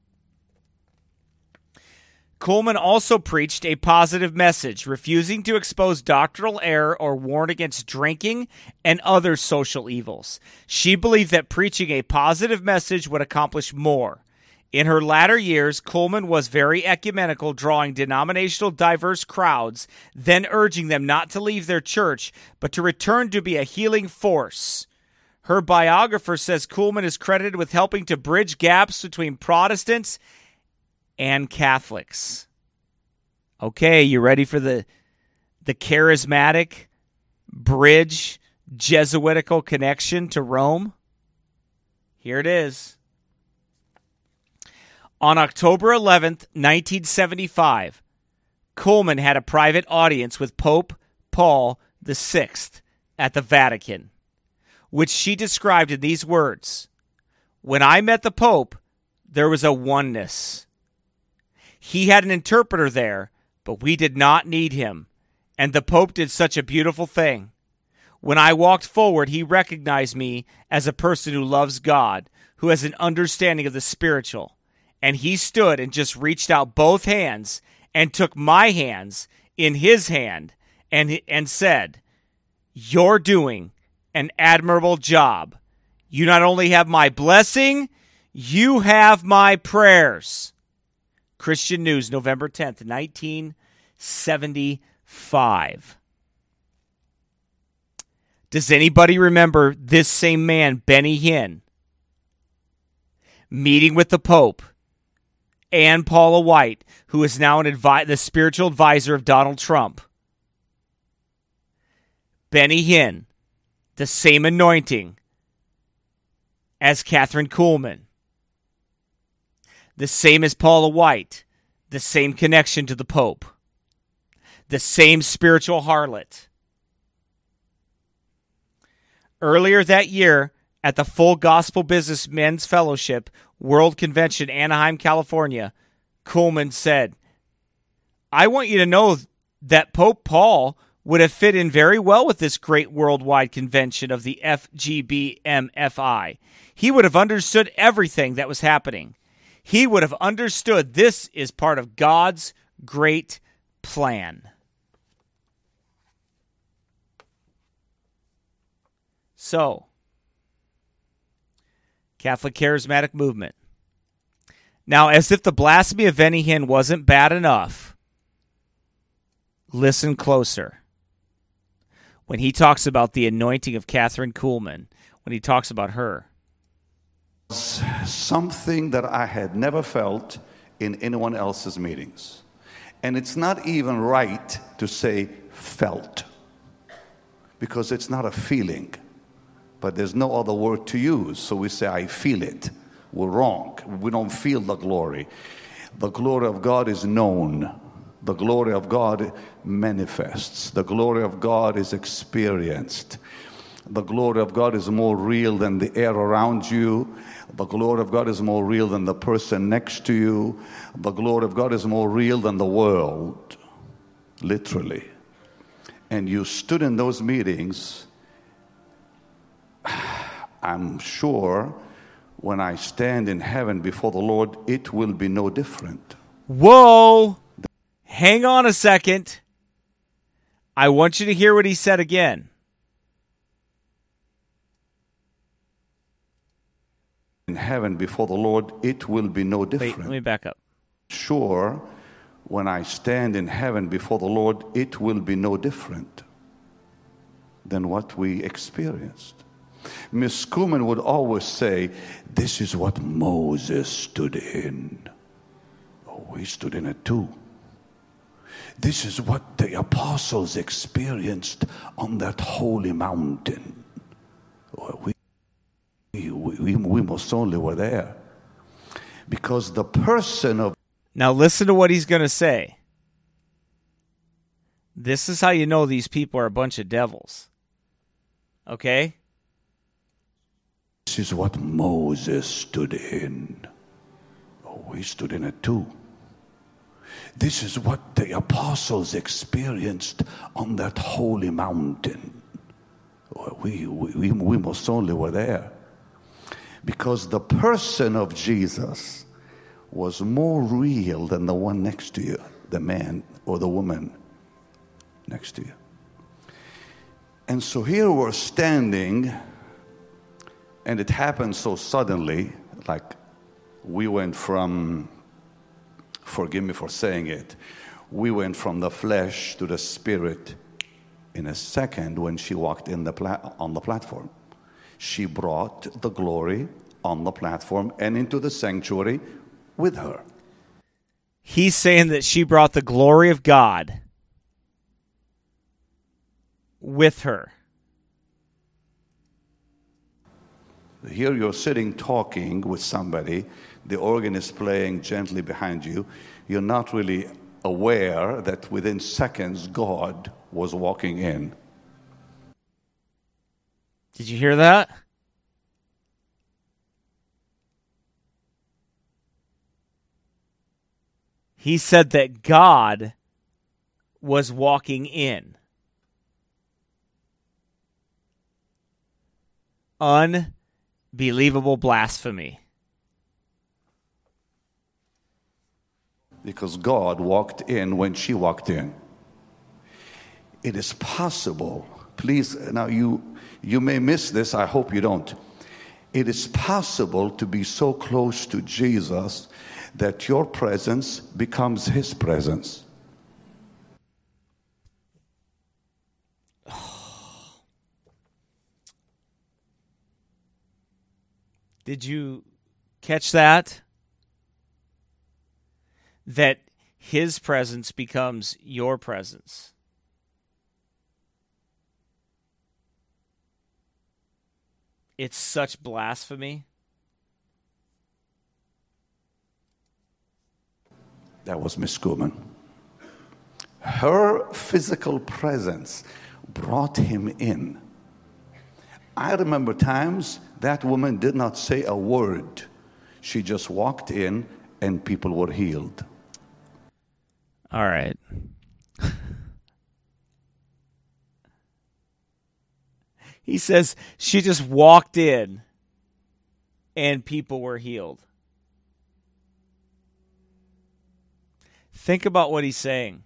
Kuhlman also preached a positive message, refusing to expose doctrinal error or warn against drinking and other social evils. She believed that preaching a positive message would accomplish more. In her latter years, Kuhlman was very ecumenical, drawing denominational diverse crowds, then urging them not to leave their church, but to return to be a healing force. Her biographer says Kuhlman is credited with helping to bridge gaps between Protestants and Catholics. Okay, you ready for the charismatic bridge Jesuitical connection to Rome? Here it is. On October 11th, 1975, Kuhlman had a private audience with Pope Paul VI at the Vatican, which she described in these words: "When I met the Pope, there was a oneness. He had an interpreter there, but we did not need him, and the Pope did such a beautiful thing. When I walked forward, he recognized me as a person who loves God, who has an understanding of the spiritual. And he stood and just reached out both hands and took my hands in his hand and said, 'You're doing an admirable job. You not only have my blessing, you have my prayers.'" Christian News, November 10th, 1975. Does anybody remember this same man, Benny Hinn, meeting with the Pope and Paula White, who is now the spiritual advisor of Donald Trump? Benny Hinn, the same anointing as Catherine Kuhlman. The same as Paula White, the same connection to the Pope, the same spiritual harlot. Earlier that year, at the Full Gospel Business Men's Fellowship World Convention, Anaheim, California, Kuhlman said, "I want you to know that Pope Paul would have fit in very well with this great worldwide convention of the FGBMFI. He would have understood everything that was happening. He would have understood this is part of God's great plan." So, Catholic Charismatic Movement. Now, as if the blasphemy of Benny Hinn wasn't bad enough, listen closer. When he talks about the anointing of Catherine Kuhlman, when he talks about her. Something that I had never felt in anyone else's meetings. And it's not even right to say felt, because it's not a feeling. But there's no other word to use, so we say, I feel it. We're wrong. We don't feel the glory. The glory of God is known. The glory of God manifests. The glory of God is experienced. The glory of God is more real than the air around you. The glory of God is more real than the person next to you. The glory of God is more real than the world, literally. And you stood in those meetings. I'm sure when I stand in heaven before the Lord, it will be no different. Whoa! Hang on a second. I want you to hear what he said again. In heaven before the Lord, it will be no different. Wait, let me back up. Sure, when I stand in heaven before the Lord, it will be no different than what we experienced. Miss Kuhlman would always say, this is what Moses stood in. Oh, we stood in it too. This is what the apostles experienced on that holy mountain. Oh, we most only were there. Because the person of... Now listen to what he's going to say. This is how you know these people are a bunch of devils. Okay? This is what Moses stood in. Oh, we stood in it too. This is what the apostles experienced on that holy mountain. Oh, we most only were there. Because the person of Jesus was more real than the one next to you, the man or the woman next to you. And so here we're standing, and it happened so suddenly, like we went from, forgive me for saying it, we went from the flesh to the spirit in a second when she walked in on the platform. She brought the glory on the platform and into the sanctuary with her. He's saying that she brought the glory of God with her. Here you're sitting talking with somebody, the organ is playing gently behind you. You're not really aware that within seconds God was walking in. Did you hear that? He said that God was walking in. Unbelievable blasphemy. Because God walked in when she walked in. It is possible, please, now you may miss this, I hope you don't. It is possible to be so close to Jesus that your presence becomes his presence. Did you catch that? That his presence becomes your presence. It's such blasphemy. That was Miss Kuhlman. Her physical presence brought him in. I remember times that woman did not say a word. She just walked in and people were healed. All right. He says she just walked in and people were healed. Think about what he's saying.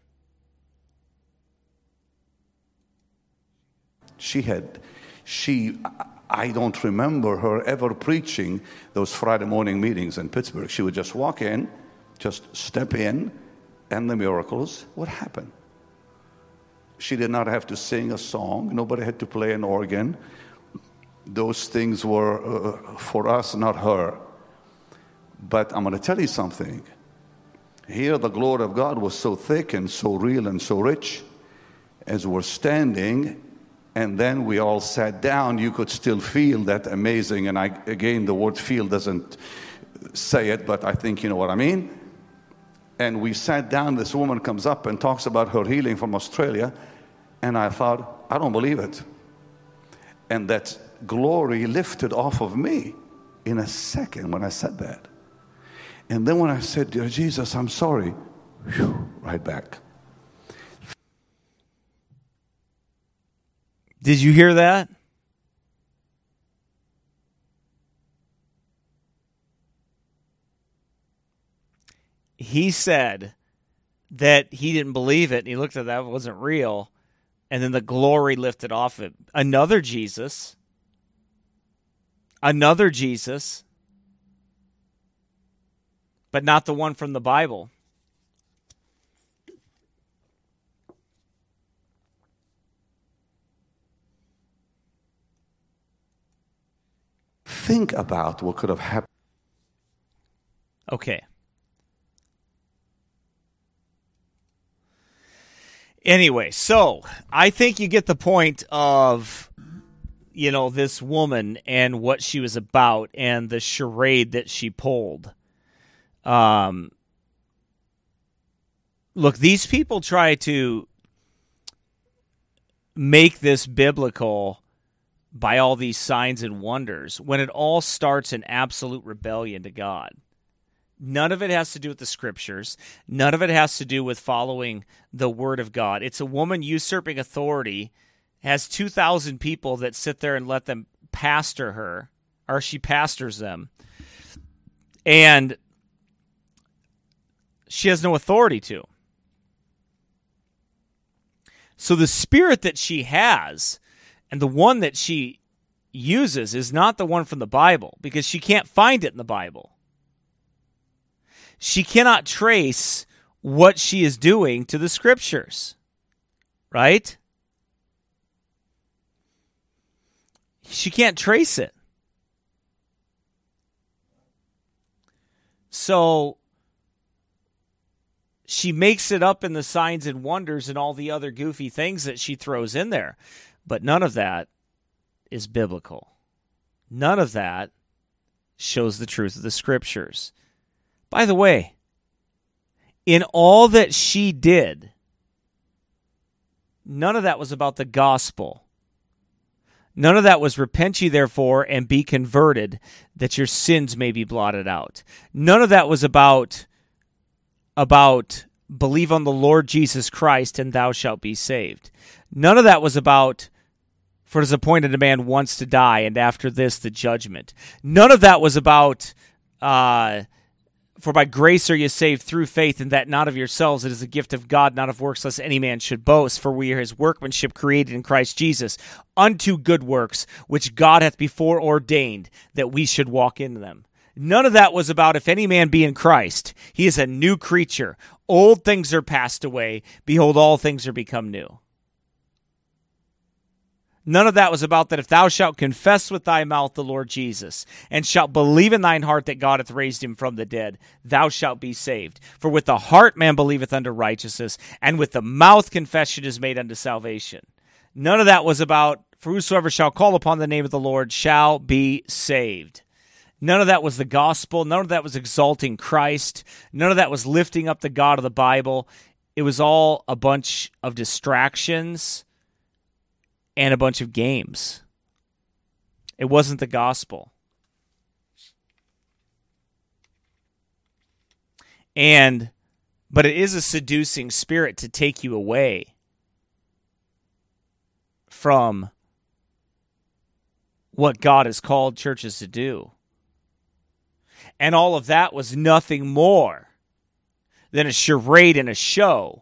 I don't remember her ever preaching those Friday morning meetings in Pittsburgh. She would just walk in, just step in, and the miracles would happen. She did not have to sing a song. Nobody had to play an organ. Those things were for us, not her. But I'm going to tell you something. Here the glory of God was so thick and so real and so rich. As we're standing, and then we all sat down, you could still feel that amazing, and again, the word feel doesn't say it, but I think you know what I mean. And we sat down, this woman comes up and talks about her healing from Australia, and I thought, I don't believe it. And that glory lifted off of me in a second when I said that. And then when I said, dear Jesus, I'm sorry, whew, right back. Did you hear that? He said that he didn't believe it, and he looked at that, it wasn't real. and then the glory lifted off it. Another Jesus, but not the one from the Bible. Think about what could have happened. Okay. Anyway, so I think you get the point of, this woman and what she was about and the charade that she pulled. Look, these people try to make this biblical by all these signs and wonders when it all starts in absolute rebellion to God. None of it has to do with the scriptures. None of it has to do with following the word of God. It's a woman usurping authority, has 2,000 people that sit there and let them pastor her, or she pastors them. And she has no authority to. So the spirit that she has and the one that she uses is not the one from the Bible, because she can't find it in the Bible. She cannot trace what she is doing to the scriptures, right? She can't trace it. So she makes it up in the signs and wonders and all the other goofy things that she throws in there. But none of that is biblical. None of that shows the truth of the scriptures. By the way, in all that she did, none of that was about the gospel. None of that was repent ye therefore and be converted, that your sins may be blotted out. None of that was about believe on the Lord Jesus Christ and thou shalt be saved. None of that was about for it is appointed a man once to die, and after this the judgment. None of that was about for by grace are you saved through faith, and that not of yourselves, it is a gift of God, not of works, lest any man should boast. For we are his workmanship, created in Christ Jesus, unto good works, which God hath before ordained that we should walk in them. None of that was about if any man be in Christ, he is a new creature. Old things are passed away. Behold, all things are become new. None of that was about that if thou shalt confess with thy mouth the Lord Jesus, and shalt believe in thine heart that God hath raised him from the dead, thou shalt be saved. For with the heart man believeth unto righteousness, and with the mouth confession is made unto salvation. None of that was about, for whosoever shall call upon the name of the Lord shall be saved. None of that was the gospel. None of that was exalting Christ. None of that was lifting up the God of the Bible. It was all a bunch of distractions and a bunch of games. It wasn't the gospel. But it is a seducing spirit to take you away from what God has called churches to do. And all of that was nothing more than a charade and a show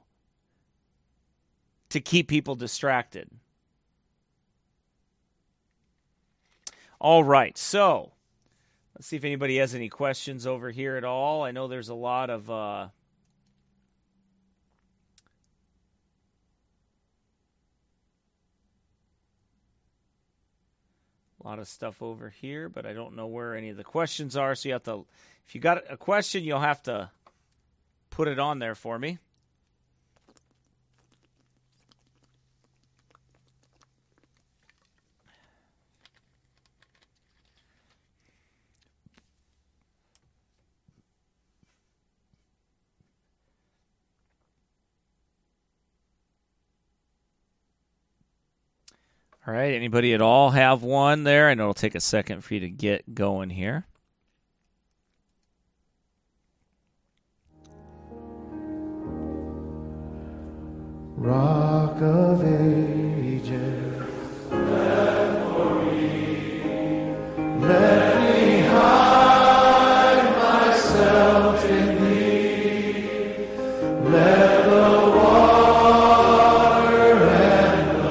to keep people distracted. All right, so let's see if anybody has any questions over here at all. I know there's a lot of stuff over here, but I don't know where any of the questions are. So you have to, if you got a question, you'll have to put it on there for me. All right, anybody at all have one there? I know it'll take a second for you to get going here. Rock of Ages, let me hide myself in thee. Let the water and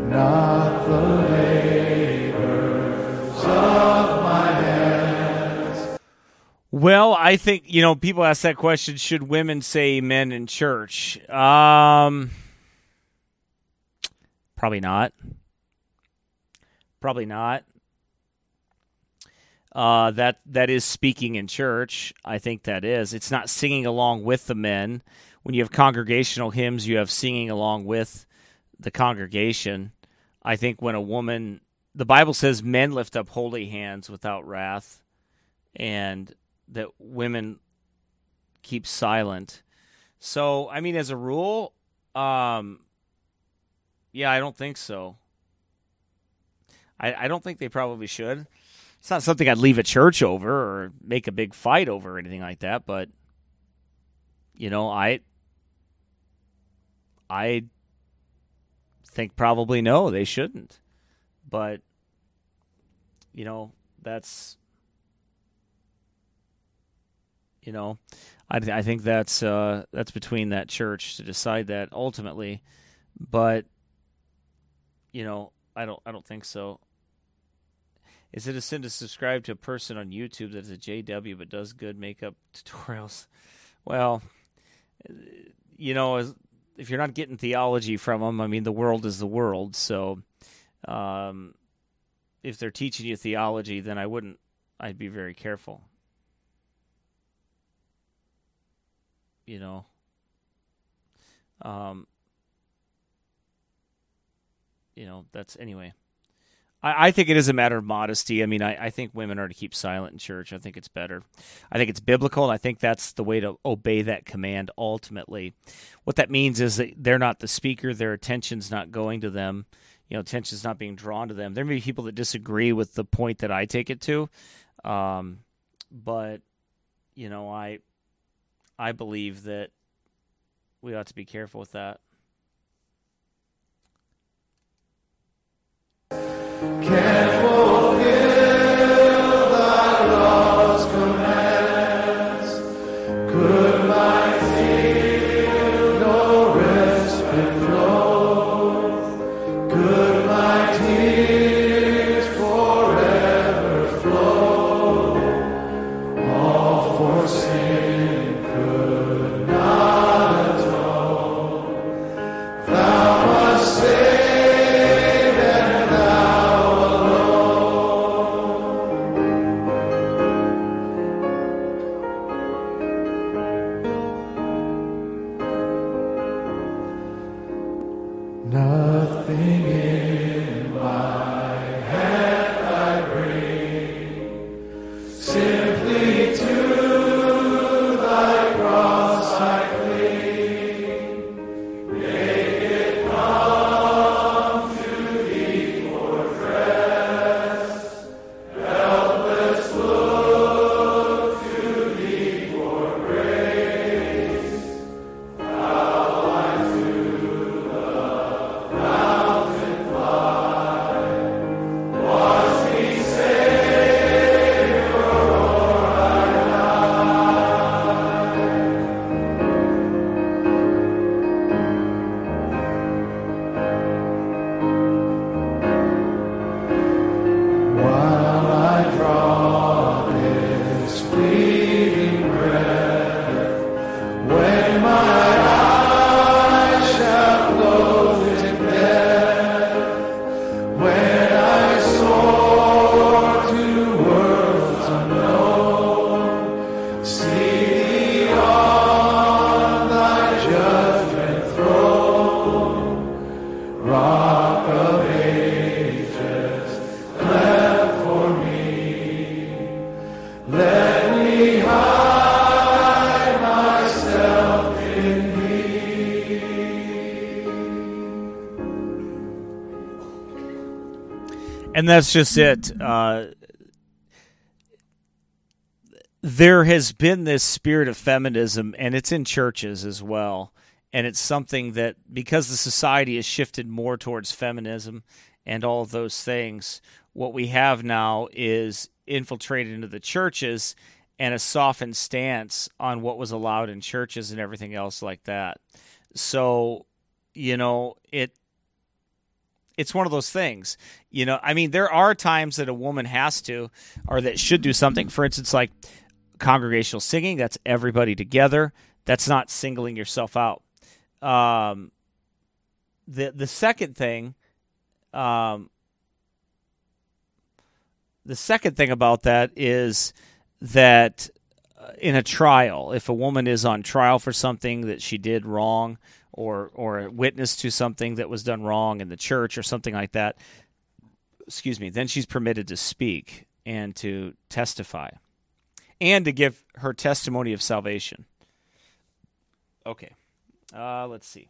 not the labors of my hands. Well, I think, people ask that question, should women say amen in church? Probably not. Probably not. That is speaking in church. I think that is. It's not singing along with the men. When you have congregational hymns, you have singing along with the congregation. I think when a woman, the Bible says men lift up holy hands without wrath, and that women keep silent. So, I mean, as a rule, yeah, I don't think so. I don't think they probably should. It's not something I'd leave a church over or make a big fight over or anything like that, but, I think probably no, they shouldn't. But, that's, I think that's between that church to decide that ultimately. But, I don't think so. Is it a sin to subscribe to a person on YouTube that's a JW but does good makeup tutorials? Well, if you're not getting theology from them, I mean, the world is the world. So if they're teaching you theology, then I'd be very careful. That's anyway. I think it is a matter of modesty. I mean, I think women are to keep silent in church. I think it's better. I think it's biblical, and I think that's the way to obey that command ultimately. What that means is that they're not the speaker. Their attention's not going to them. Attention's not being drawn to them. There may be people that disagree with the point that I take it to, but, I believe that we ought to be careful with that. Can't fulfill thy law's commands. Could my zeal no respite flow? Could my tears forever flow? All for sin could not atone. Thou must save. Nothing in my hand I bring, simply to thy cross I cling. Make it come to thee for rest, helpless look to thee for grace. Thou art to fountain fly, wash me, Savior, or I While I draw this fleeting breath, when my eyes shall close in death, when I soar to worlds unknown, see thee on thy judgment throne, Rock of Ages, cleft for me, let me hide myself in thee. And that's just it. There has been this spirit of feminism, and it's in churches as well. And it's something that, because the society has shifted more towards feminism and all of those things, what we have now is infiltrated into the churches and a softened stance on what was allowed in churches and everything else like that. So, it's it's one of those things. I mean, there are times that a woman has to or that should do something. For instance, like congregational singing, that's everybody together. That's not singling yourself out. The second thing, about that is that in a trial, if a woman is on trial for something that she did wrong, or a witness to something that was done wrong in the church or something like that, then she's permitted to speak and to testify and to give her testimony of salvation. Okay, let's see.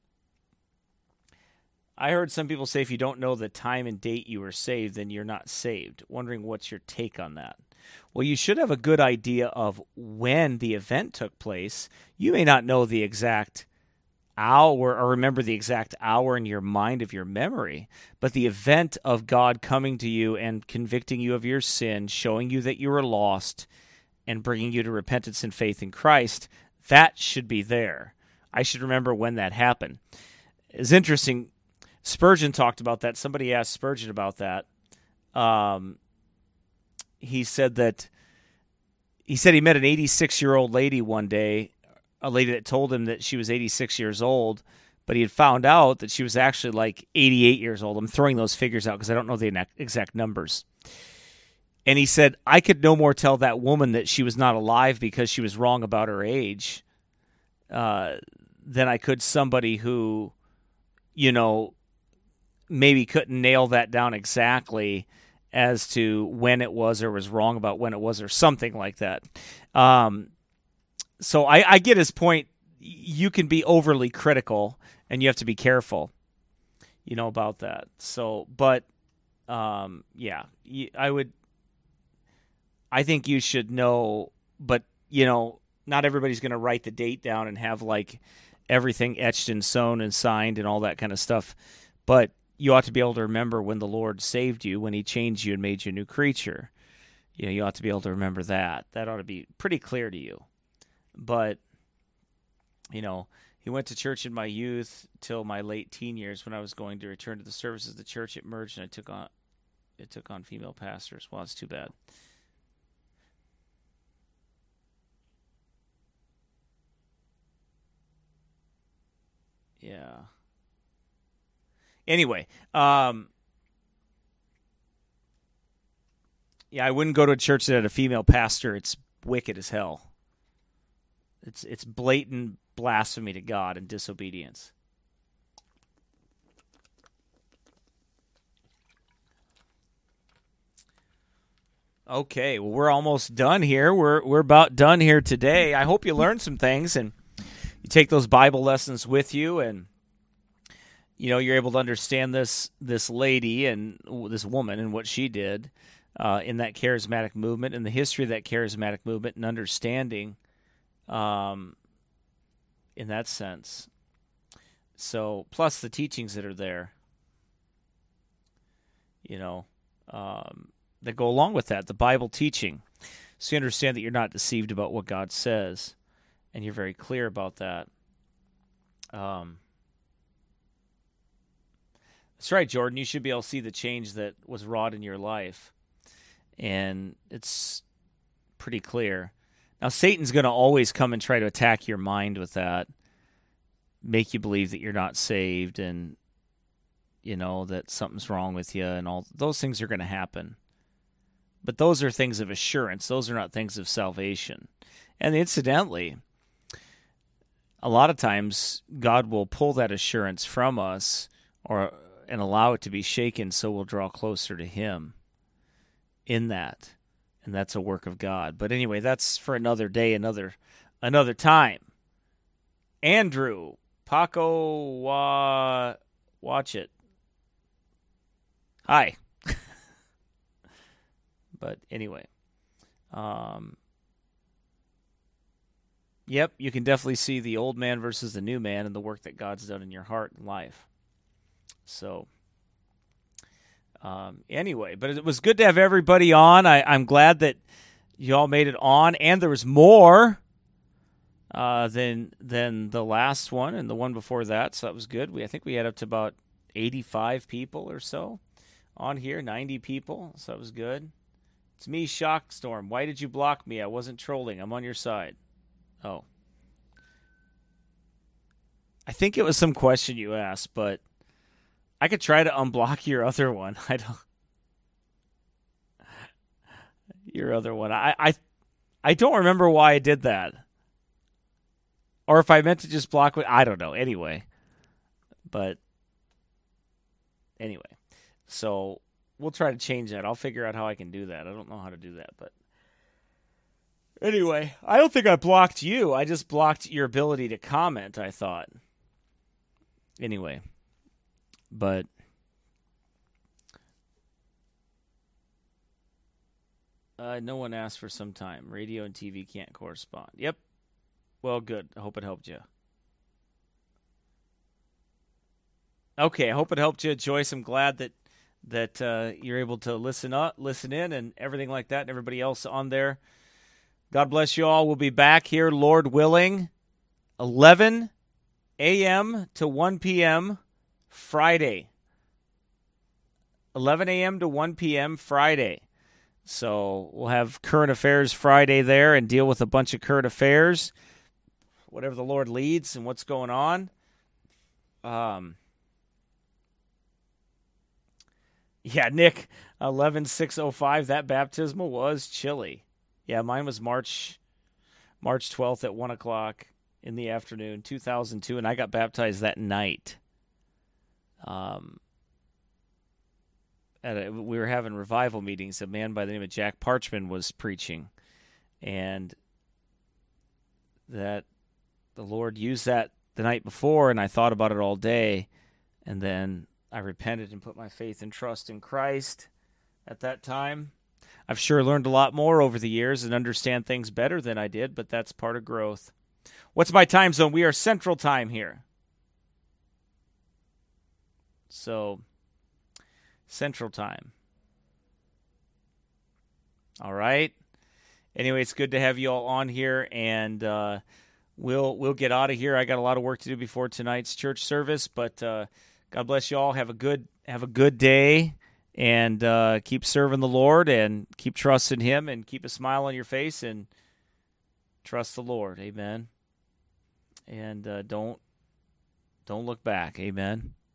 I heard some people say if you don't know the time and date you were saved, then you're not saved. Wondering what's your take on that? Well, you should have a good idea of when the event took place. You may not know the exact hour or remember the exact hour in your mind of your memory, but the event of God coming to you and convicting you of your sin, showing you that you were lost, and bringing you to repentance and faith in Christ, that should be there. I should remember when that happened. It's interesting. Spurgeon talked about that. Somebody asked Spurgeon about that. He said he met an 86-year-old lady one day, a lady that told him that she was 86 years old, but he had found out that she was actually like 88 years old. I'm throwing those figures out because I don't know the exact numbers. And he said, I could no more tell that woman that she was not alive because she was wrong about her age than I could somebody who, maybe couldn't nail that down exactly as to when it was or was wrong about when it was or something like that. So I get his point. You can be overly critical and you have to be careful, about that. So, but, yeah, I think you should know, but, not everybody's going to write the date down and have like everything etched and sewn and signed and all that kind of stuff. But you ought to be able to remember when the Lord saved you, when he changed you and made you a new creature. You ought to be able to remember that. That ought to be pretty clear to you. But, he went to church in my youth till my late teen years when I was going to return to the services of the church. It merged and it took on female pastors. Well, it's too bad. Yeah. Anyway, yeah, I wouldn't go to a church that had a female pastor. It's wicked as hell. It's blatant blasphemy to God and disobedience. Okay, well, we're almost done here. We're about done here today. I hope you learned some things and you take those Bible lessons with you, and you're able to understand this lady and this woman and what she did in that charismatic movement and the history of that charismatic movement and understanding in that sense. So, plus the teachings that are there, that go along with that, the Bible teaching. So you understand that you're not deceived about what God says, and you're very clear about that. That's right, Jordan. You should be able to see the change that was wrought in your life. And it's pretty clear. Now, Satan's going to always come and try to attack your mind with that, make you believe that you're not saved and, that something's wrong with you, and all those things are going to happen. But those are things of assurance. Those are not things of salvation. And incidentally, a lot of times God will pull that assurance from us and allow it to be shaken so we'll draw closer to him in that. And that's a work of God. But anyway, that's for another day, another time. Andrew, Paco, watch it. Hi. But anyway. Yep, you can definitely see the old man versus the new man and the work that God's done in your heart and life. So, anyway, but it was good to have everybody on. I'm glad that you all made it on, and there was more than the last one and the one before that, so that was good. I think we had up to about 85 people or so on here, 90 people, so that was good. It's me, Shockstorm. Why did you block me? I wasn't trolling. I'm on your side. Oh. I think it was some question you asked, but I could try to unblock your other one. Your other one. I don't remember why I did that. Or if I meant to just block it, I don't know. Anyway. But anyway. So we'll try to change that. I'll figure out how I can do that. I don't know how to do that, but anyway, I don't think I blocked you. I just blocked your ability to comment, I thought. Anyway. But no one asked for some time. Radio and TV can't correspond. Yep. Well, good. I hope it helped you. Okay, I hope it helped you, Joyce. I'm glad that you're able to listen in, and everything like that, and everybody else on there. God bless you all. We'll be back here, Lord willing, 11 a.m. to 1 p.m. Friday. 11 a.m. to 1 p.m. Friday. So we'll have Current Affairs Friday there and deal with a bunch of current affairs, whatever the Lord leads and what's going on. Yeah, Nick, 11605, that baptismal was chilly. Yeah, mine was March 12th at 1 o'clock in the afternoon, 2002, and I got baptized that night. We were having revival meetings. A man by the name of Jack Parchman was preaching, and that the Lord used that the night before, and I thought about it all day, and then I repented and put my faith and trust in Christ at that time. I've sure learned a lot more over the years and understand things better than I did, but that's part of growth. What's my time zone? We are Central Time here. So, Central Time. All right. Anyway, it's good to have you all on here, and we'll get out of here. I got a lot of work to do before tonight's church service, but God bless you all. Have a good day, and keep serving the Lord, and keep trusting Him, and keep a smile on your face, and trust the Lord. Amen. And don't look back. Amen.